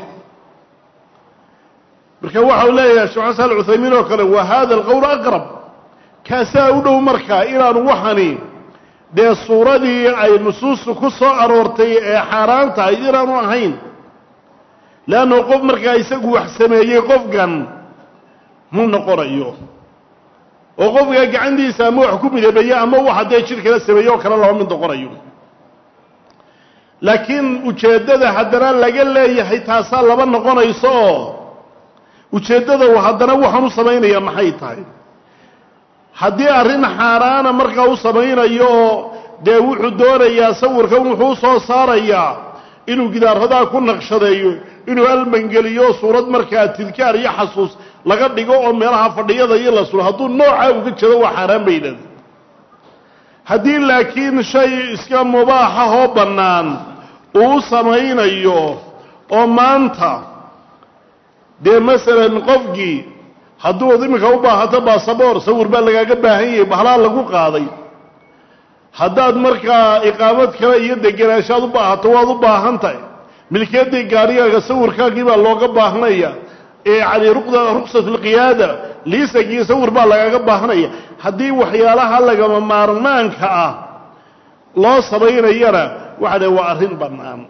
marka waxa uu leeyahay sheekh xasan al-Uthaymin oo kale wa hada al-qawl aqrab kaasaa u dhow markaa inaanu waxani dee suuradii ay nusuustu ku soo aroortay ee xaaraan tahay inaanu ahayn leanno qof markaa isagu wax sameeyey qofkan mu noqonayo oo qofka gacantiisa ama wax ku midabeeya ama waxa dee jir kala sameeyo kala laba mid noqonayo laakiin ujeeddada haddana laga leeyahay taasaa laba noqonayso oo ujeeddada haddana waxaan u samaynayaa maxay tahay haddii arrin xaaraana markaa u samaynayo oo dee wuxuu doonayaa sawirkan wuxuu soo saarayaa inuu gidaaradaa ku naqshadeeyo inuu almangeliyo suurad markaa tidkaar iyo xasuus laga dhigo oo meelaha fadhiyada iyo la suro hadduu noocaa uga jeedo waa xaaraan bay yidhahda haddii laakiin shay iska mubaaxahoo bannaan uu samaynayo oo maanta dee masalan qofkii hadduu iminka u baahato baasaboor sawir baa lagaaga baahan yahay bahlaa lagu qaaday haddaad markaa iqaamad kale iyo degenaanshaad u baahato waad u baahan tahay milkiyaddii gaarigaaga sawirkaagii baa looga baahnaya ee yacni ruqda ruqsatulqiyaada liisagii sawir baa lagaaga baahanaya haddii waxyaalaha lagama maarmaanka ah loo samaynayana waxa dhahe waa arrin bannaan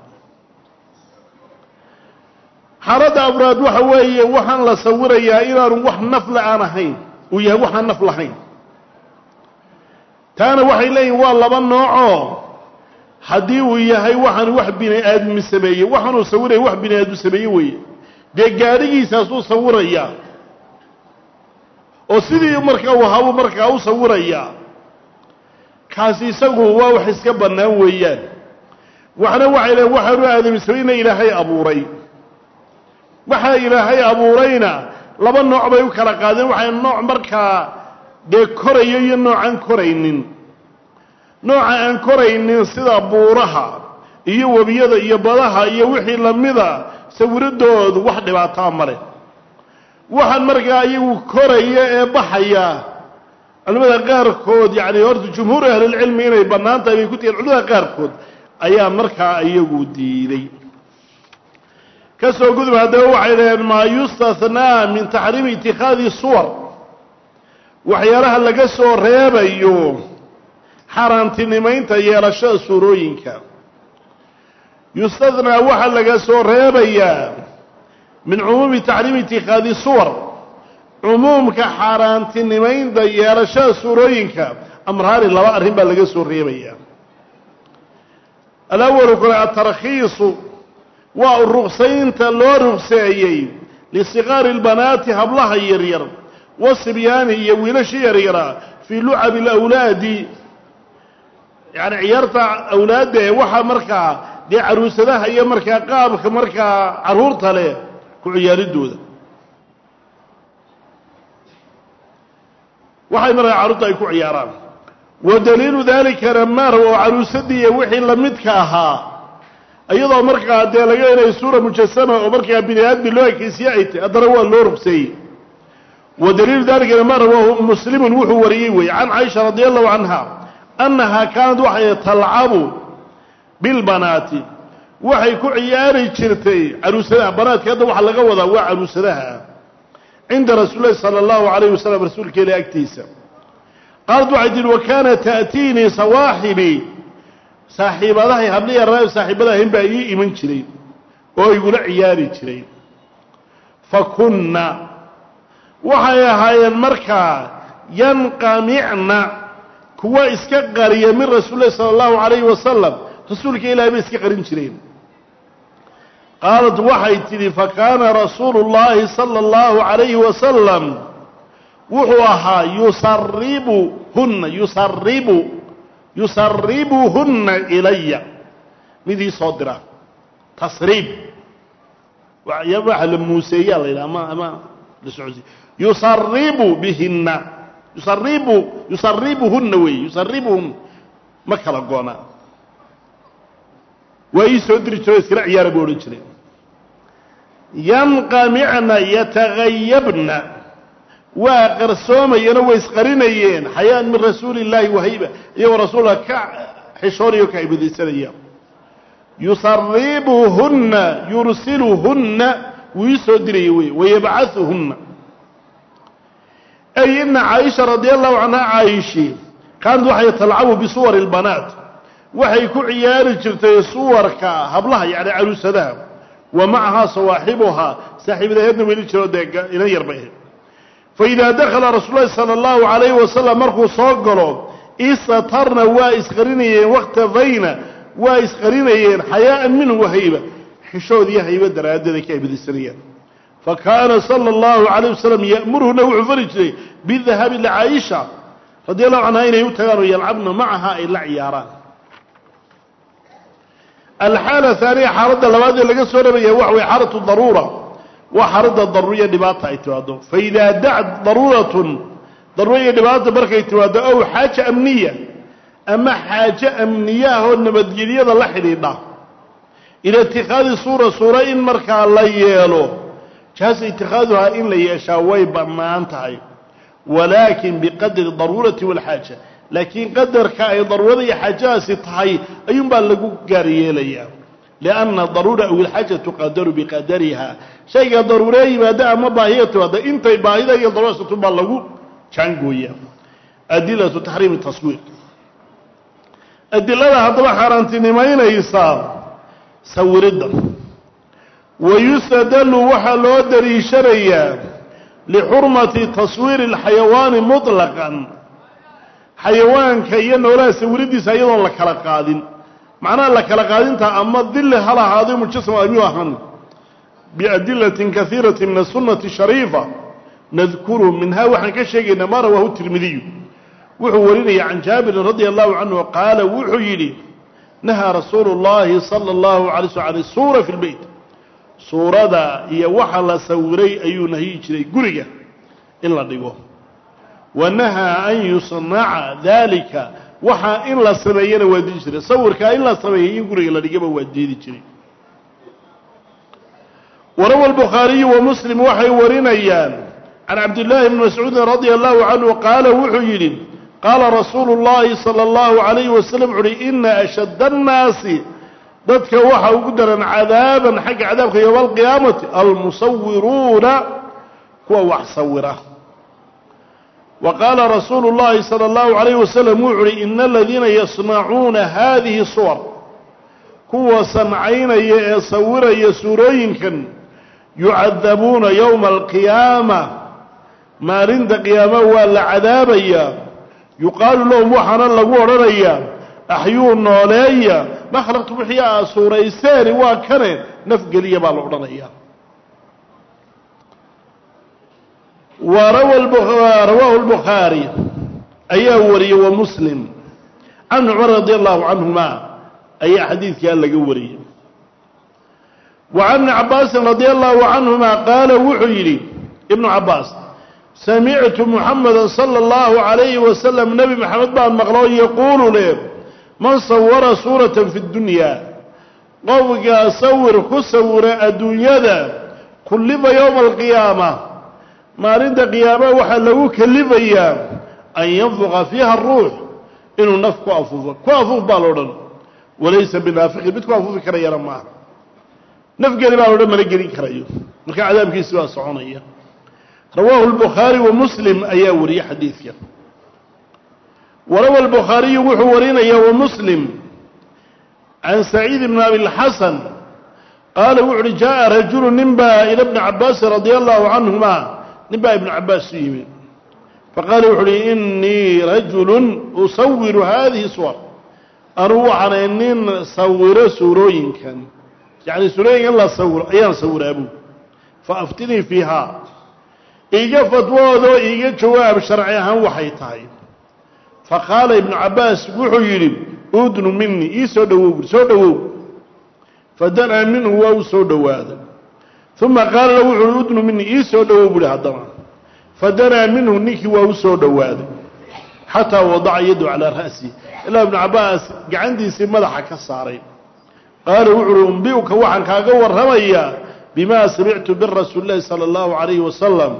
xaaladda afraad waxa weeye waxaan la sawirayaa inaanu wax nafla aan ahayn uu yahay waxaan naf lahayn taana waxay leeyihin waa laba noocoo haddii uu yahay waxaan wax bini aadmi sameeyey waxaanuu sawiraya wax bini aadmi sameeye weeye dee gaadhigiisaasuu sawirayaa oo sidii markaa wahabuu markaa u sawirayaa kaasi isagu waa wax iska bannaan weeyaan waxna waxay leeyiin waxaanu aadami sameeyeyna ilaahay abuuray waxaa ilaahay abuurayna laba nooc bay u kala qaadeen waxay nooc markaa dee korayo iyo noocaan koraynin nooca aan koraynin sida buuraha iyo webiyada iyo badaha iyo wixii lamida sawiradoodu wax dhibaataa male waxaan markaa iyagu koraya ee baxaya culimada qaarkood yacni horta jumhuur ahlilcilmi inay bannaan tahay bay ku tihiin culimada qaarkood ayaa markaa iyagu diiday ka soo gudub haddaba waxay dhaheen maa yustathnaa min taxriimi itikhaadi suwar waxyaalaha laga soo reebayo xaaraantinimaynta yeelashada suurooyinka yustathnaa waxaa laga soo reebayaa min cumuumi taxriimi itikhaadi suwar cumuumka xaaraantinimaynta yeelashada suurooyinka amraani laba arrin baa laga soo reebayaa alawalu kale atarkhiisu waa ruqsaynta loo ruqseeyey lisiqaari albanaati hablaha yaryar wasibyaani iyo wiilasha yaryara fii lucabi alawlaadi yacni ciyaarta awlaadda ee waxaa markaa dee caruusadaha iyo markaa qaabka markaa carruurta leh ku ciyaaridooda waxay markaa carruurta ay ku ciyaaraan wa daliilu dalikana maar oo caruusadii iyo wixii lamidka ahaa iyadoo markaa dee laga helay suura mujasama oo markaa bini aadmi loo ekaysiye ay tahy haddana waa loo rugseeyey wa daliilu dalikana ma rawaahu muslimun wuxuu wariyey weeye can caaisha radi allahu canha annahaa kaanad waxay talcabu bilbanaati waxay ku ciyaari jirtay caruusadaha banaadka hadda waxaa laga wadaa waa caruusadaha cinda rasuuli lahi sala allahu calayhi wasalam rasuulka ilahi agtiisa qaalad waxay tihi wa kaana ta'tiinii sawaaxibii saaxiibadahay habliya raab saaxiibadahayn baa ii iman jiray oo igula ciyaari jiray fa kunna waxay ahaayeen markaa yanqamicna kuwa iska qariya min rasuulillahi sala allahu calayhi wasalam rasuulka ilaahay bay iska qarin jireen qaalad waxay tidhi fa kaana rasuulu llaahi sala allahu calayhi wasalam wuxuu ahaa yusaribuhunna yusaribu yusaribuhunna ilaya midii soo dira tasriib ويبح الموسيا الله أما أما لسعودي يصرب بهن يصرب يصربهن وي يصربهن ما كلا قونا ويسودري تروس كلا عيار بورجري ينقمعن يتغيبن وقرصوم ينويس قرينيين حياة من رسول الله وهيبة يا رسول الله كحشوري وكعبد السرية يصربهن يرسلهن ويسودري ويبعثهن أي إن عائشة رضي الله عنها عايشة كانت وحي تلعبوا بصور البنات وحي كعيار جرتي صور كهبلها يعني عروسها ومعها صواحبها صاحب ذهبنا من الشرودة إلى يربيه فإذا دخل رسول الله صلى الله عليه وسلم مركو صاقلوا إستطرنا وإسخرينيين وقت فينا وإسخرينيين حياء منه وهيبة حشود يهيبة درادة ذكي بالسرية فكان صلى الله عليه وسلم يأمره نوع فرجه بالذهاب إلى عائشة رضي الله عنها إنه يتغانوا يلعبن معها إلا عياران الحالة الثانية حارة اللوادي اللي قصوا بها وحوي حارة الضرورة وحارة الضرورية لباطة يتوادوا فإذا دعت ضرورة ضرورية لباطة بركة يتوادوا أو حاجة أمنية أما حاجة أمنية هو النبذجيلية الله حديدة إلى اتخاذ صورة صورة إن مركا الله يالو جاز اتخاذها إن ليشاوي بمانتهي ولكن بقدر الضرورة والحاجة لكن قدر كأي ضرورة حاجة ستحي أيوم بلغوا قارية لأن الضرورة أو الحاجة تقدر بقدرها شيء ضروري بدأ مباهيته هذا انت باهية هي ضرورة ستبلغوا شانقوية أدلة تحريم التصوير أدلة هذا حرانتين ما ينيصار سور الدم ويستدل وحلو دري شريا لحرمة تصوير الحيوان مطلقا حيوان كيان ولا سوردي سيدا لك لقادين معناه لك لقادين أما الظل هلا هذا مجسم أبيوهن بأدلة كثيرة من السنة الشريفة نذكر منها وحن كشيء نمار وهو الترمذي وحوريني عن جابر رضي الله عنه قال وحيلي نهى رسول الله صلى الله عليه وسلم عن الصورة في البيت صورة دا هي وحل سوري أي نهي جري قرية إلا ديوه ونهى أن يصنع ذلك وحا إلا سميين ودي جري صورك إلا سميين قرية إلا ديوه ودي جري وروى البخاري ومسلم وحي ورنيان عن عبد الله بن مسعود رضي الله عنه قال وحيل قال رسول الله صلى الله عليه وسلم إن أشد الناس ضدك وحا وقدرا عذابا حق عذابك يوم القيامة المصورون كوا وحصوره وقال رسول الله صلى الله عليه وسلم وعلي إن الذين يصنعون هذه الصور كوا صنعين يصور يسورين كان يعذبون يوم القيامة ما رند قيامة ولا عذابيا يقال لهم وحنا لقوا رنيا أحيون نوليا ما خلقت بحياء صورة ساري وكان نفق لي بالعرنيا وروى البخاري رواه البخاري أيوري ومسلم عن عمر رضي الله عنهما أي حديث كان لقوري وعن عباس رضي الله عنهما قال وحيلي ابن عباس سمعت محمد صلى الله عليه وسلم نبي محمد بن مغلوي يقول له من صور صورة في الدنيا قوقا صور كصور الدنيا ذا كلف يوم القيامة ما رد قيامة وحلو كلف أيام أن ينفق فيها الروح إنه نفق أفوفك كأفوف بالورن وليس بنافق بتكو أفوف كريا رماه نفق بالورن من الجري كريا مكان عذاب كيسوا صعونية رواه البخاري ومسلم أيوري حديثيا وروى البخاري وحورين أيا مسلم عن سعيد بن أبي الحسن قال وعلي جاء رجل نبا إلى ابن عباس رضي الله عنهما نبا ابن عباس يمين فقال وعلي إني رجل أصور هذه صور أروح عن أني صور سوروين كان يعني سوروين الله صور أيان صور أبو فأفتني فيها إيجا فتوى إيجا جواب شرعيها وحيتهاي فقال ابن عباس وحيري أذن مني إيسو دوو سو دوو فدنا منه وسو دواذا ثم قال له عودن مني إيسو دوب لهذا فدنا منه نيكي وأوسو دواد حتى وضع يده على رأسي إلا ابن عباس عندي سمدحك الصارين قال وعلو أنبئك وحن كاقور رميا بما سمعت بالرسول الله صلى الله عليه وسلم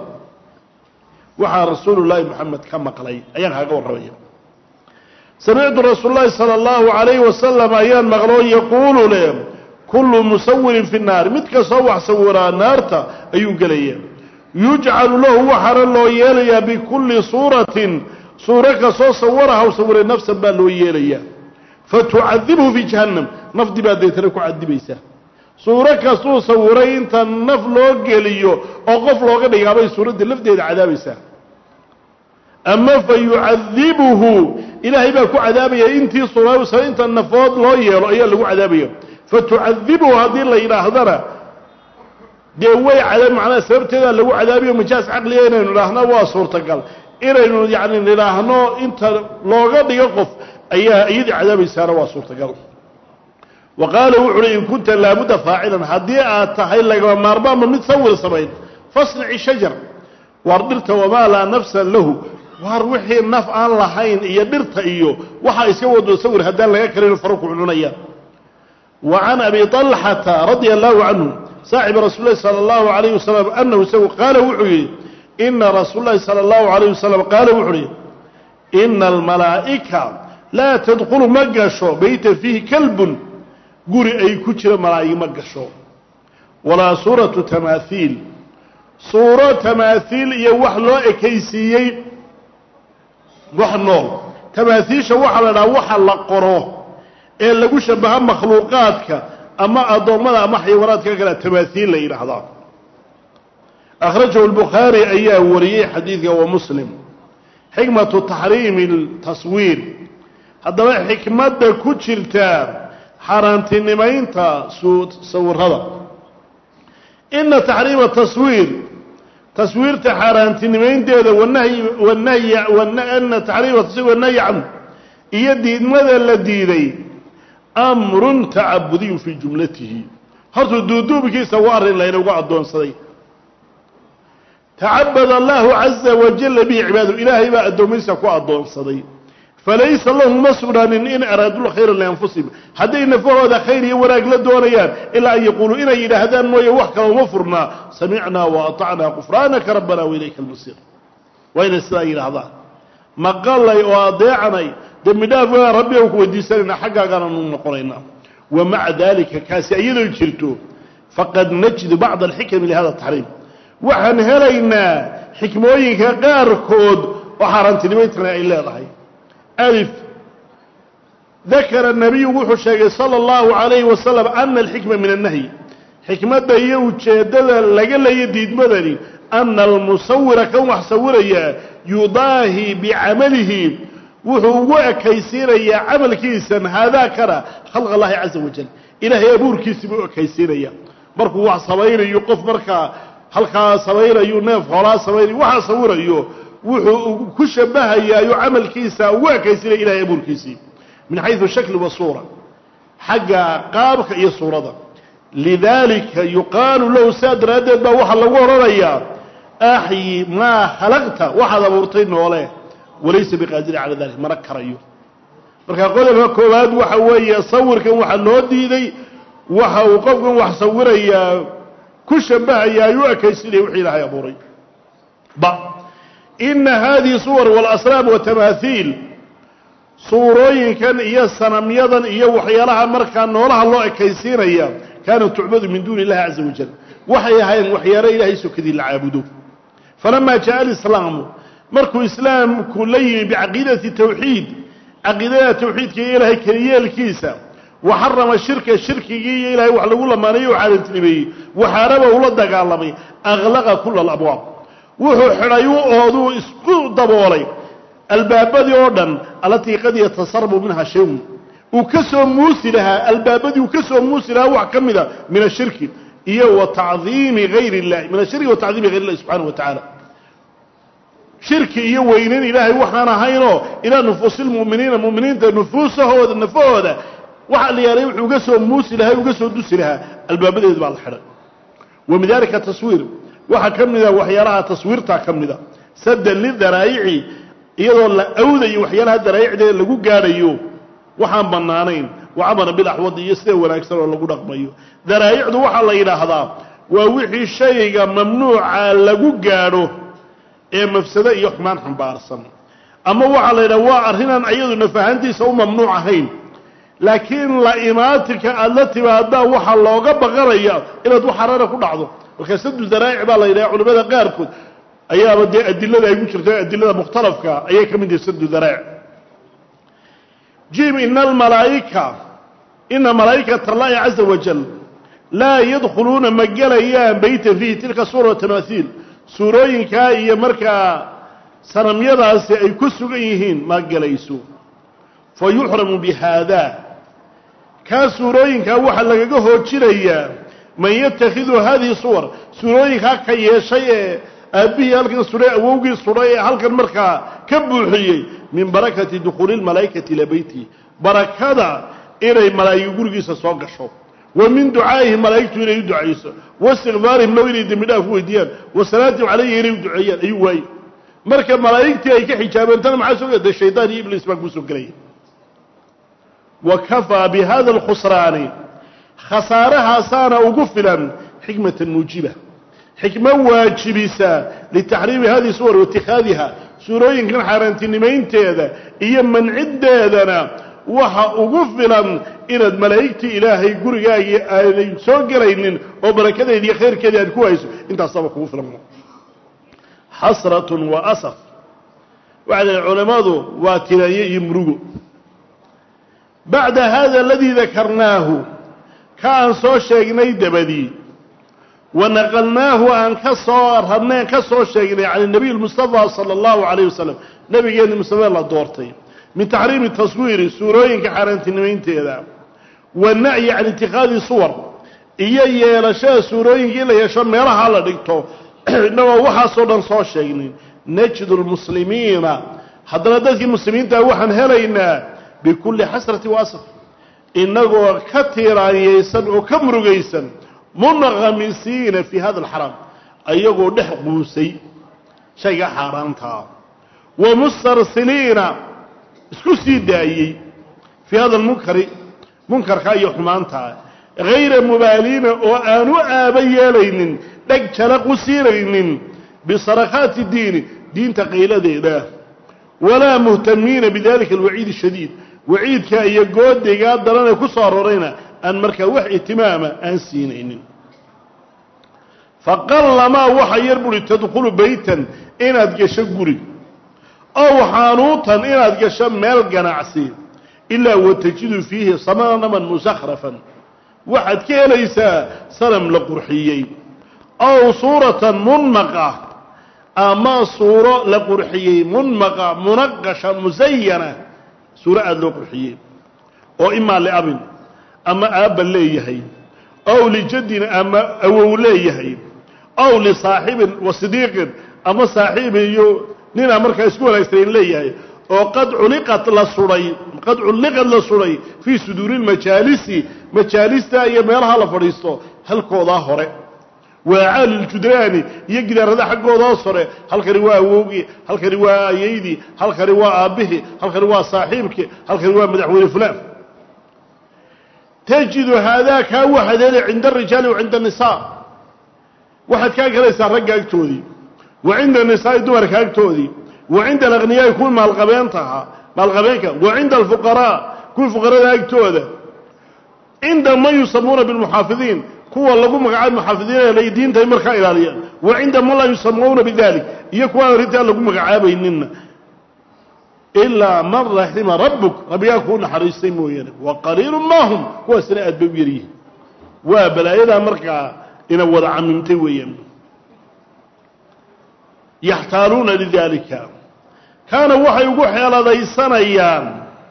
وحى رسول الله محمد كما قلي أيان كاقور رميا سمعت رسول الله صلى الله عليه وسلم أيان مغلون يقول لهم كل مصور في النار متك صوح صورا نارتا أيو قليا يجعل له وحر الله يليا بكل صورة صورة كصو صورها وصور نفسا بالله يليا فتعذبه في جهنم نفض بعد يترك عذبيسه صورة كصو صورين انت النف لو قليو او قف لو قد يغابي صورة دي لفدي عذابيسه أما فيعذبه إلهي باكو عذابيه انتي صورة وصورة انت النفاض لو يلو ايا لكو عذابيه فتعذبه هذه الله إلى هذا دي وي عذاب معنا سببتها لو عذابيه مجاز عقليه انه نراهنا وصورتك قال إنه يعني نراهنا انت لو قد يقف أيها أيدي عذابي سارة وصورتك قال وقال وعلي إن كنت لابد فاعلا هديئة تحيل لك وماربا من متصور سبعين فاصنع الشجر واردرت وما لا نفسا له واروحي النفع الله حين يدرت إيوه وحا يسود وصور هدان لك كرين الفرق عنونيا وعن أبي طلحة رضي الله عنه صاحب رسول الله صلى الله عليه وسلم أنه سوى قال وعلي إن رسول الله صلى الله عليه وسلم قال وعلي إن الملائكة لا تدخل مقشو بيت فيه كلب قري أي كتر ملائكة مقشو ولا صورة تماثيل صورة تماثيل يوحلو إكيسيي وحنول تماثيل شوحل لنا وحل لقروه إن لقو شبها مخلوقاتك أما أضمنا أما حيواناتك قال تماثيل لإله هذا أخرجه البخاري أيها وريه حديثه ومسلم حكمة تحريم التصوير هذا حكمة كتشلتا حرانتي نماينتا صور هذا إن تحريم التصوير تصوير تحرانتي نماين ديدا والنهي والنهي وأن تحريم التصوير والنهي عنه يدي ماذا الذي ذي أمر تعبدي في جملته هرتو الدودو بكي سوار الله ينوقع الدون صدي تعبد الله عز وجل به عباده إلهي ما الدومين سكوا الدون صدي فليس لهم مصرا إن أرادوا خير لأنفسهم حتى ينفعوا هذا خير وراق لدونيان إلا أن يقولوا إنا إلى هذا ويوحكا ومفرنا سمعنا وأطعنا غفرانك ربنا وإليك المصير وإن السائل هذا ما قال لي وأضيعني دم دافع ربي وديسنا حقا قالوا نقولنا ومع ذلك كاسئين الجلتو فقد نجد بعض الحكم لهذا التحريم وحن هلينا حكمويك قاركود وحرمت لميتنا إلا رأي ألف ذكر النبي وحشة صلى الله عليه وسلم أن الحكمة من النهي حكمة يوجد لقل يديد مدني أن المصور كون محصوريا يضاهي بعمله وهو كيسيريا عمل كيسا هذا كرا خلق الله عز وجل إلهي أبور كيسي كيسيريا مركو واحد صبير يقف مركا halka sameeyo neef xoolaa sameeyo waxa sawirayo wuxuu ku shabahayaa amalkiisa waa kaysina ilaahay abuurkiisa min haythu shakl wa sura haga qaabka iyo suurada lidalika yuqalu law sadradad ba waxa lagu horaya ahyi ma khalaqta waxa abuurtay noole walaysa biqadir ala dalik marakarayo marka qodobka koowaad waxa weeye sawirkan waxa loo diiday waxa uu qofkan wax sawiraya كشبه يا كيسيله وحي لها يبوري با إن هذه صور والأسراب والتماثيل صورين كان إيا السنميضا إيا وحي لها مركا أنه لها الله كيسير إيا كانوا تعبدوا من دون الله عز وجل وحي هاي وحي إلهي يسو كذي العابدو فلما جاء الإسلام مركو إسلام كلي بعقيدة التوحيد عقيدة التوحيد كي إلهي كريا الكيسة وحرم الشرك الشرك إلهي وحلقوا لما نيو عالتني به وحاربه ولدك علمي أغلق كل الأبواب وحريو أهدو اسكو دبولي الباب دي أردن التي قد يتصرب منها شيء وكسو موسي لها الباب دي وكسو موسي لها وحكمها من الشرك إيه وتعظيم غير الله من الشرك وتعظيم غير الله سبحانه وتعالى شرك إيه وينين إلهي وحنا هينو إلى نفوس المؤمنين المؤمنين نفوسه والنفوه ده waxa la yaray wuxuu ga soo muusi lahay uga soo dusi lahaa albaabada baa la xiray ومن ذلك التصوير وحكمنا وحيالها تصويرتها كمنا سدا للذرائع iyadoo la awdayo waxyaalaha daraa'icda lagu gaarayo waxaan banaanayn وعمر بالأحوض يسوي wanaagsan oo lagu dhaqmayo daraa'icdu waxa la yiraahdaa waa wixii shayga mamnuuca lagu gaaro ee mafsada iyo xumaan xambaarsan ama waxa la yiraahdaa waa arinan ayaduna fahantiisa u mamnuuc ahayn laakiin la imaatika allati baada waxa looga baqaraya inaad wax xaraara ku dhacdo marka sadu daraa'ic baa la yiraahdaa culimada qaarkood ayaa wada adilada ay ku jirtay adilada mukhtalafka ayay kamid yihiin sadu daraa'ic جيم إن الملائكة إن ملائكة الله عز وجل لا يدخلون مجال أيام بيت فيه تلك صورة تماثيل سورين كاية مركا سنم يرأس أي كسريهين مجال يسوع فيحرم بهذا كسورين كوحل لجوه تشريا من يتخذ هذه الصور سورين كاية شيء أبي هلك السورة ووجي السورة هلك المركا كبوحية من بركة دخول الملائكة إلى بيته بركة إلى الملائكة يقولوا سواق الشوق ومن دعائه ملائكة إلى يدعيس واستغفارهم لو يريد من أفوه ديان وصلاتهم عليه يريد دعيان أيوة مركب ملائكة أي كحجاب أنتنا مع سوق ده الشيطان إبليس مقبوس قليل وكفى بهذا الخسران خسارها صار وقفلا حكمة موجبة حكمة واجبسة لتحريم هذه الصور واتخاذها سورين كان حارنتينمين تيدا إيا من عدادنا وحا أغفلا إلى الملائكة إلهي قرقائي آلي سوقرين وبركة دي خير كده كويس انت أصابك غفلا حسرة وأسف وعلى العلماء واتنايا يمرقوا بعد هذا الذي ذكرناه كان سوشيغني دبدي ونقلناه عن كسر هرنا كسر الشيء عن النبي المصطفى صلى الله عليه وسلم نبي جاني المصطفى الله دورتي من تحريم التصوير سورين كحرنتين تيدا والنعي عن اتخاذ صور إيا لشاء سورين إلا يشم يرها على دكتو إنما وحا صدن صور الشيء نجد المسلمين حضرتك المسلمين تاوحا هلينا بكل حسرة وأسف إنه كثيرا يسن وكمر يسن منغمسين في هذا الحرام أيقو نحقوسي شيء حرامتها ومسترسلين اسكسي دايي في هذا المنكر منكر خاي حمانتها غير مبالين وآنو آبيالين دقشلق سيرين بصرخات الدين دين تقيل دينا ولا مهتمين بذلك الوعيد الشديد وعيد كأي يقود ديقاد دلنا كسارورينا أن مركا وح اهتماما أن سينين فقال ما وحا يربل تدخل بيتا إن أدقش قري أو حانوتا إن أدقش ملقا نعسي إلا وتجد فيه صنما مزخرفا واحد كي ليس صنم لقرحيين أو صورة منمقة أما صورة لقرحيين منمقة منقشة مزينة صورة لقرحيين أو إما لأبن أما أبا ليهي أو لجد أما أو ليهي أو لصاحب وصديق أما صاحب يو نينا مركا يسكوها يسترين ليهي وقد علقت للصري قد علقت للصري في صدور المجالس مجالس تأيي ميرها لفريستو هل كوضا هوري وعال الجدراني يقدر هذا حقه ضاصره هل كروا ووقي هل كروا يدي هل كروا أبيه هل كروا صاحبك هل كروا مدحوين فلان تجد هذا كواحد عند الرجال وعند النساء واحد كان كريس الرجال أكتودي وعند النساء دور كأكتودي وعند الأغنياء يكون مع الغبينتها مع الغبينك وعند الفقراء كل فقراء أكتوده عند ما يسمون بالمحافظين كوا الله مقعد محافظين إلى دين تيمر خيراليا وعندما لا يسمون بذلك يكون رجال الله مقعد بيننا إلا من رحم ربك ربي يكون حريصين موينه وقليل ما هم هو سنة ببيريه وبلا إذا مركع إن وضع من تويم يحتالون لذلك كان وحي يقول على ذي السنة أيام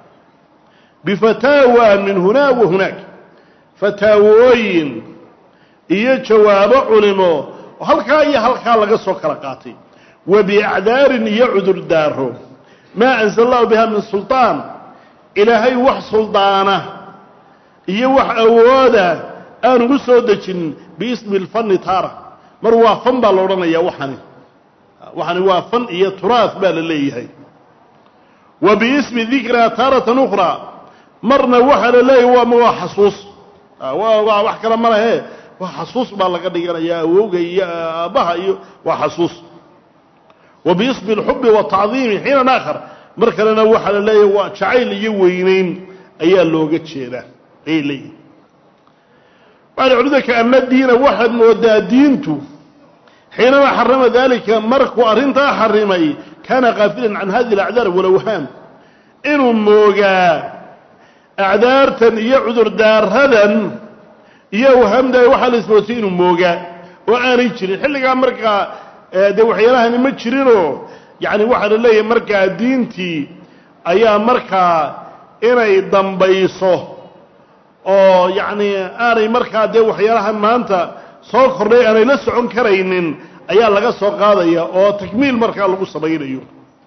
بفتاوى من هنا وهناك فتاوين إيه جواب علمه وهل كان هل كان لقى سكرقاتي وبأعذار يعذر دارهم ما أنزل الله بها من سلطان إلهي وح سلطانه إيه وح أواده aanu ku soo dejin biismi alfanni taara mar waa fan baa la odhanayaa waxani waxani waa fan iyo turaas baa la leeyahay wa biismi dikraa taaratan ukhraa marna waxaa la leeyahay waa xasuus waa wax kale ma lahe waa xasuus baa laga dhiganayaa awowga iyo aabbaha iyo waa xasuus wa biismi alxubbi watacdiimi xiinan aakhar mar kalena waxaa la leeyahay waa jacayl iyo weynayn ayaa looga jeedaa ay leeyihin waxaana culimada ka anna diina waxaad moodaa diintu xiinama xarama daalika markuu arrintaa xarimay kaana qaafilan can hadihi alacdaar walawhaam inuu moogaa acdaartan iyo cudurdaaradan iyo wahamda waxaa la ismootay inuu moogaa oo aanay jirin xilligaa markaa dee waxyaalahani ma jirinoo yacni waxaa la leeyahay markaa diintii ayaa markaa inay dambayso oo yacni aanay markaa dee waxyaalahan maanta soo kordhay aanay la socon karaynin ayaa laga soo qaadaya oo takmiil markaa lagu samaynayo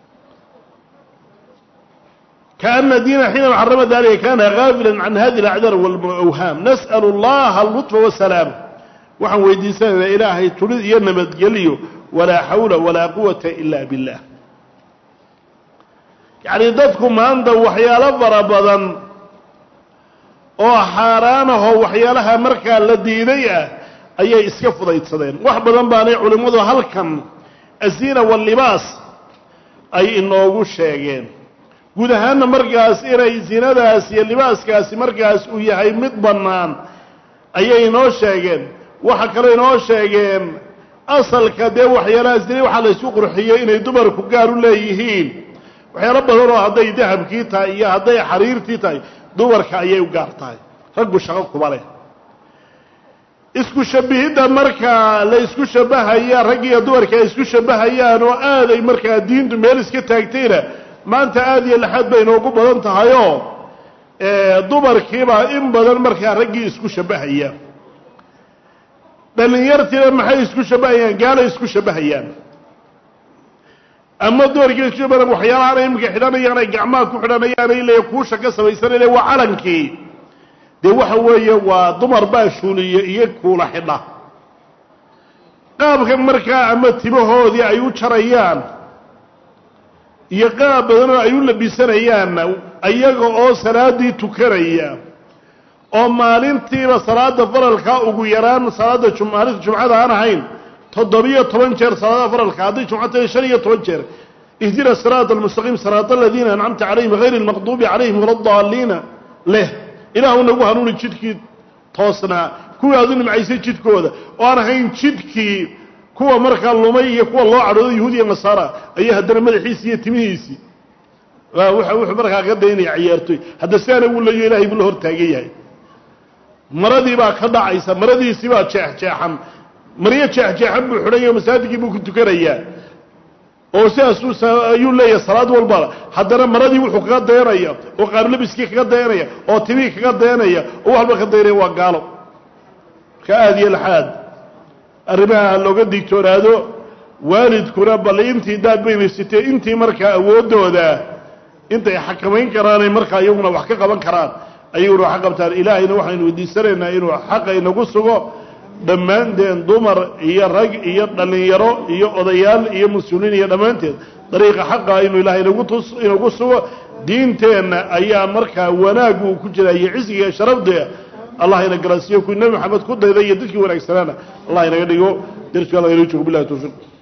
kaana diina xiina xarama dalika kana gaafilan can hadi alacdaar walawhaam nas'alu allaha alluطfa wasalaam waxaan weydiisanaynaa ilaahay tulid iyo nabadgeliyo walaa xawla walaa quwata ila billah yacni dadku maanta waxyaalo fara badan oo xaaraanahoo waxyaalaha markaa la diiday ah ayay iska fudaydsadeen wax badan baanay culimmadu halkan asiina wallibaas ay inoogu sheegeen guud ahaanna markaas inay zinadaas iyo libaaskaasi markaas uu yahay mid bannaan ayay inoo sheegeen waxa kaloo inoo sheegeen asalka dee waxyaalahaas dee waxaa la isku qurxiyey inay dumarku gaar u leeyihiin waxyaalo badan oo hadday dahabkii tahay iyo hadday xariirtii tahay dumarka ayay u gaar tahay raggu shaqo kuma leh isku shabbihidda markaa la isku shabbahaya rag iyo dumarka ay isku shabbahayaan oo aaday markaa diintu meel iska taagtayna maanta aada iyo laxaad bay inoogu badan tahayoo dumarkiibaa in badan markaa raggii isku shabbahaya dhallinyartiina maxay isku shabbahayaan gaalay isku shabbahayaan ama dumarkii isku shabbahayaan waxyaalahaan ay iminka xidhanayaan ay gacmaha ku xidhanayaan ay leeya kuusha ka samaysanayle waa calankii dee waxa weeye waa dumar baa shuuliye iyo kuula xidha qaabkan markaa ama timahoodii ay u jarayaan iyo qaab badanoo ay u labisanayaanna iyaga oo salaaddii tukanaya oo maalintiiba salaada faralkaa ugu yaraan salaada maalinta jumcada aan ahayn toddobiyo toban jeer salaada faralka hadday jumco tahay shan iyo toban jeer ihdina siraata almustaqiim siraata aladiina ancamta calayhim hayri almaqduubi calayhim waladaalliina leh ilaahu nagu hanuuni jidhkii toosnaa kuwii aad u nimcaysay jidhkooda oo aan ahayn jidhkii kuwa markaa lumay iyo kuwa loo cadhoodo yahuud iyo nasaara ayaa haddana madaxiisii iyo timihiisii wuxuu markaa ka daynaya ciyaartoy hadda sidaana wuu leeyo ilahay buu la hor taagan yahay maradii baa ka dhacaysa maradiisii baa jeexjeexan maryo jeexjeexan buu xidhanya masaajidkii buu ku tukanayaa oo sidaas ayuu leeyahay salaad walba haddana maradii wuxuu kaga dayanaya oo qaarlabiskii kaga dayanaya oo timihii kaga dayanaya oo waxba ka dayanaya waa gaalo marka aada iyo laxaad arrimaha looga digtoonaado waalidkuna bal intii daad bayna sitee intii markaa awooddooda intay xakamayn karaanay markaa iyaguna wax ka qaban karaan ayaguna wax ka qabtaan ilaahayna waxaynu weydiisanaynaa inuu xaqa inagu sugo dhammaanteen dumar iyo rag iyo dhallinyaro iyo odayaal iyo mas-uuliin iyo dhammaanteed dariiqa xaqa inuu ilaahay inagu tus inagu sugo diinteenna ayaa markaa wanaag uu ku jiraa iyo cisiga iyo sharafda allah ina garansiiyo kuwii nebi maxamed ku dayday iyo dadkii wanaagsanaana allah inaga dhigo darsiga allah inoo joogo billahi tawfiiq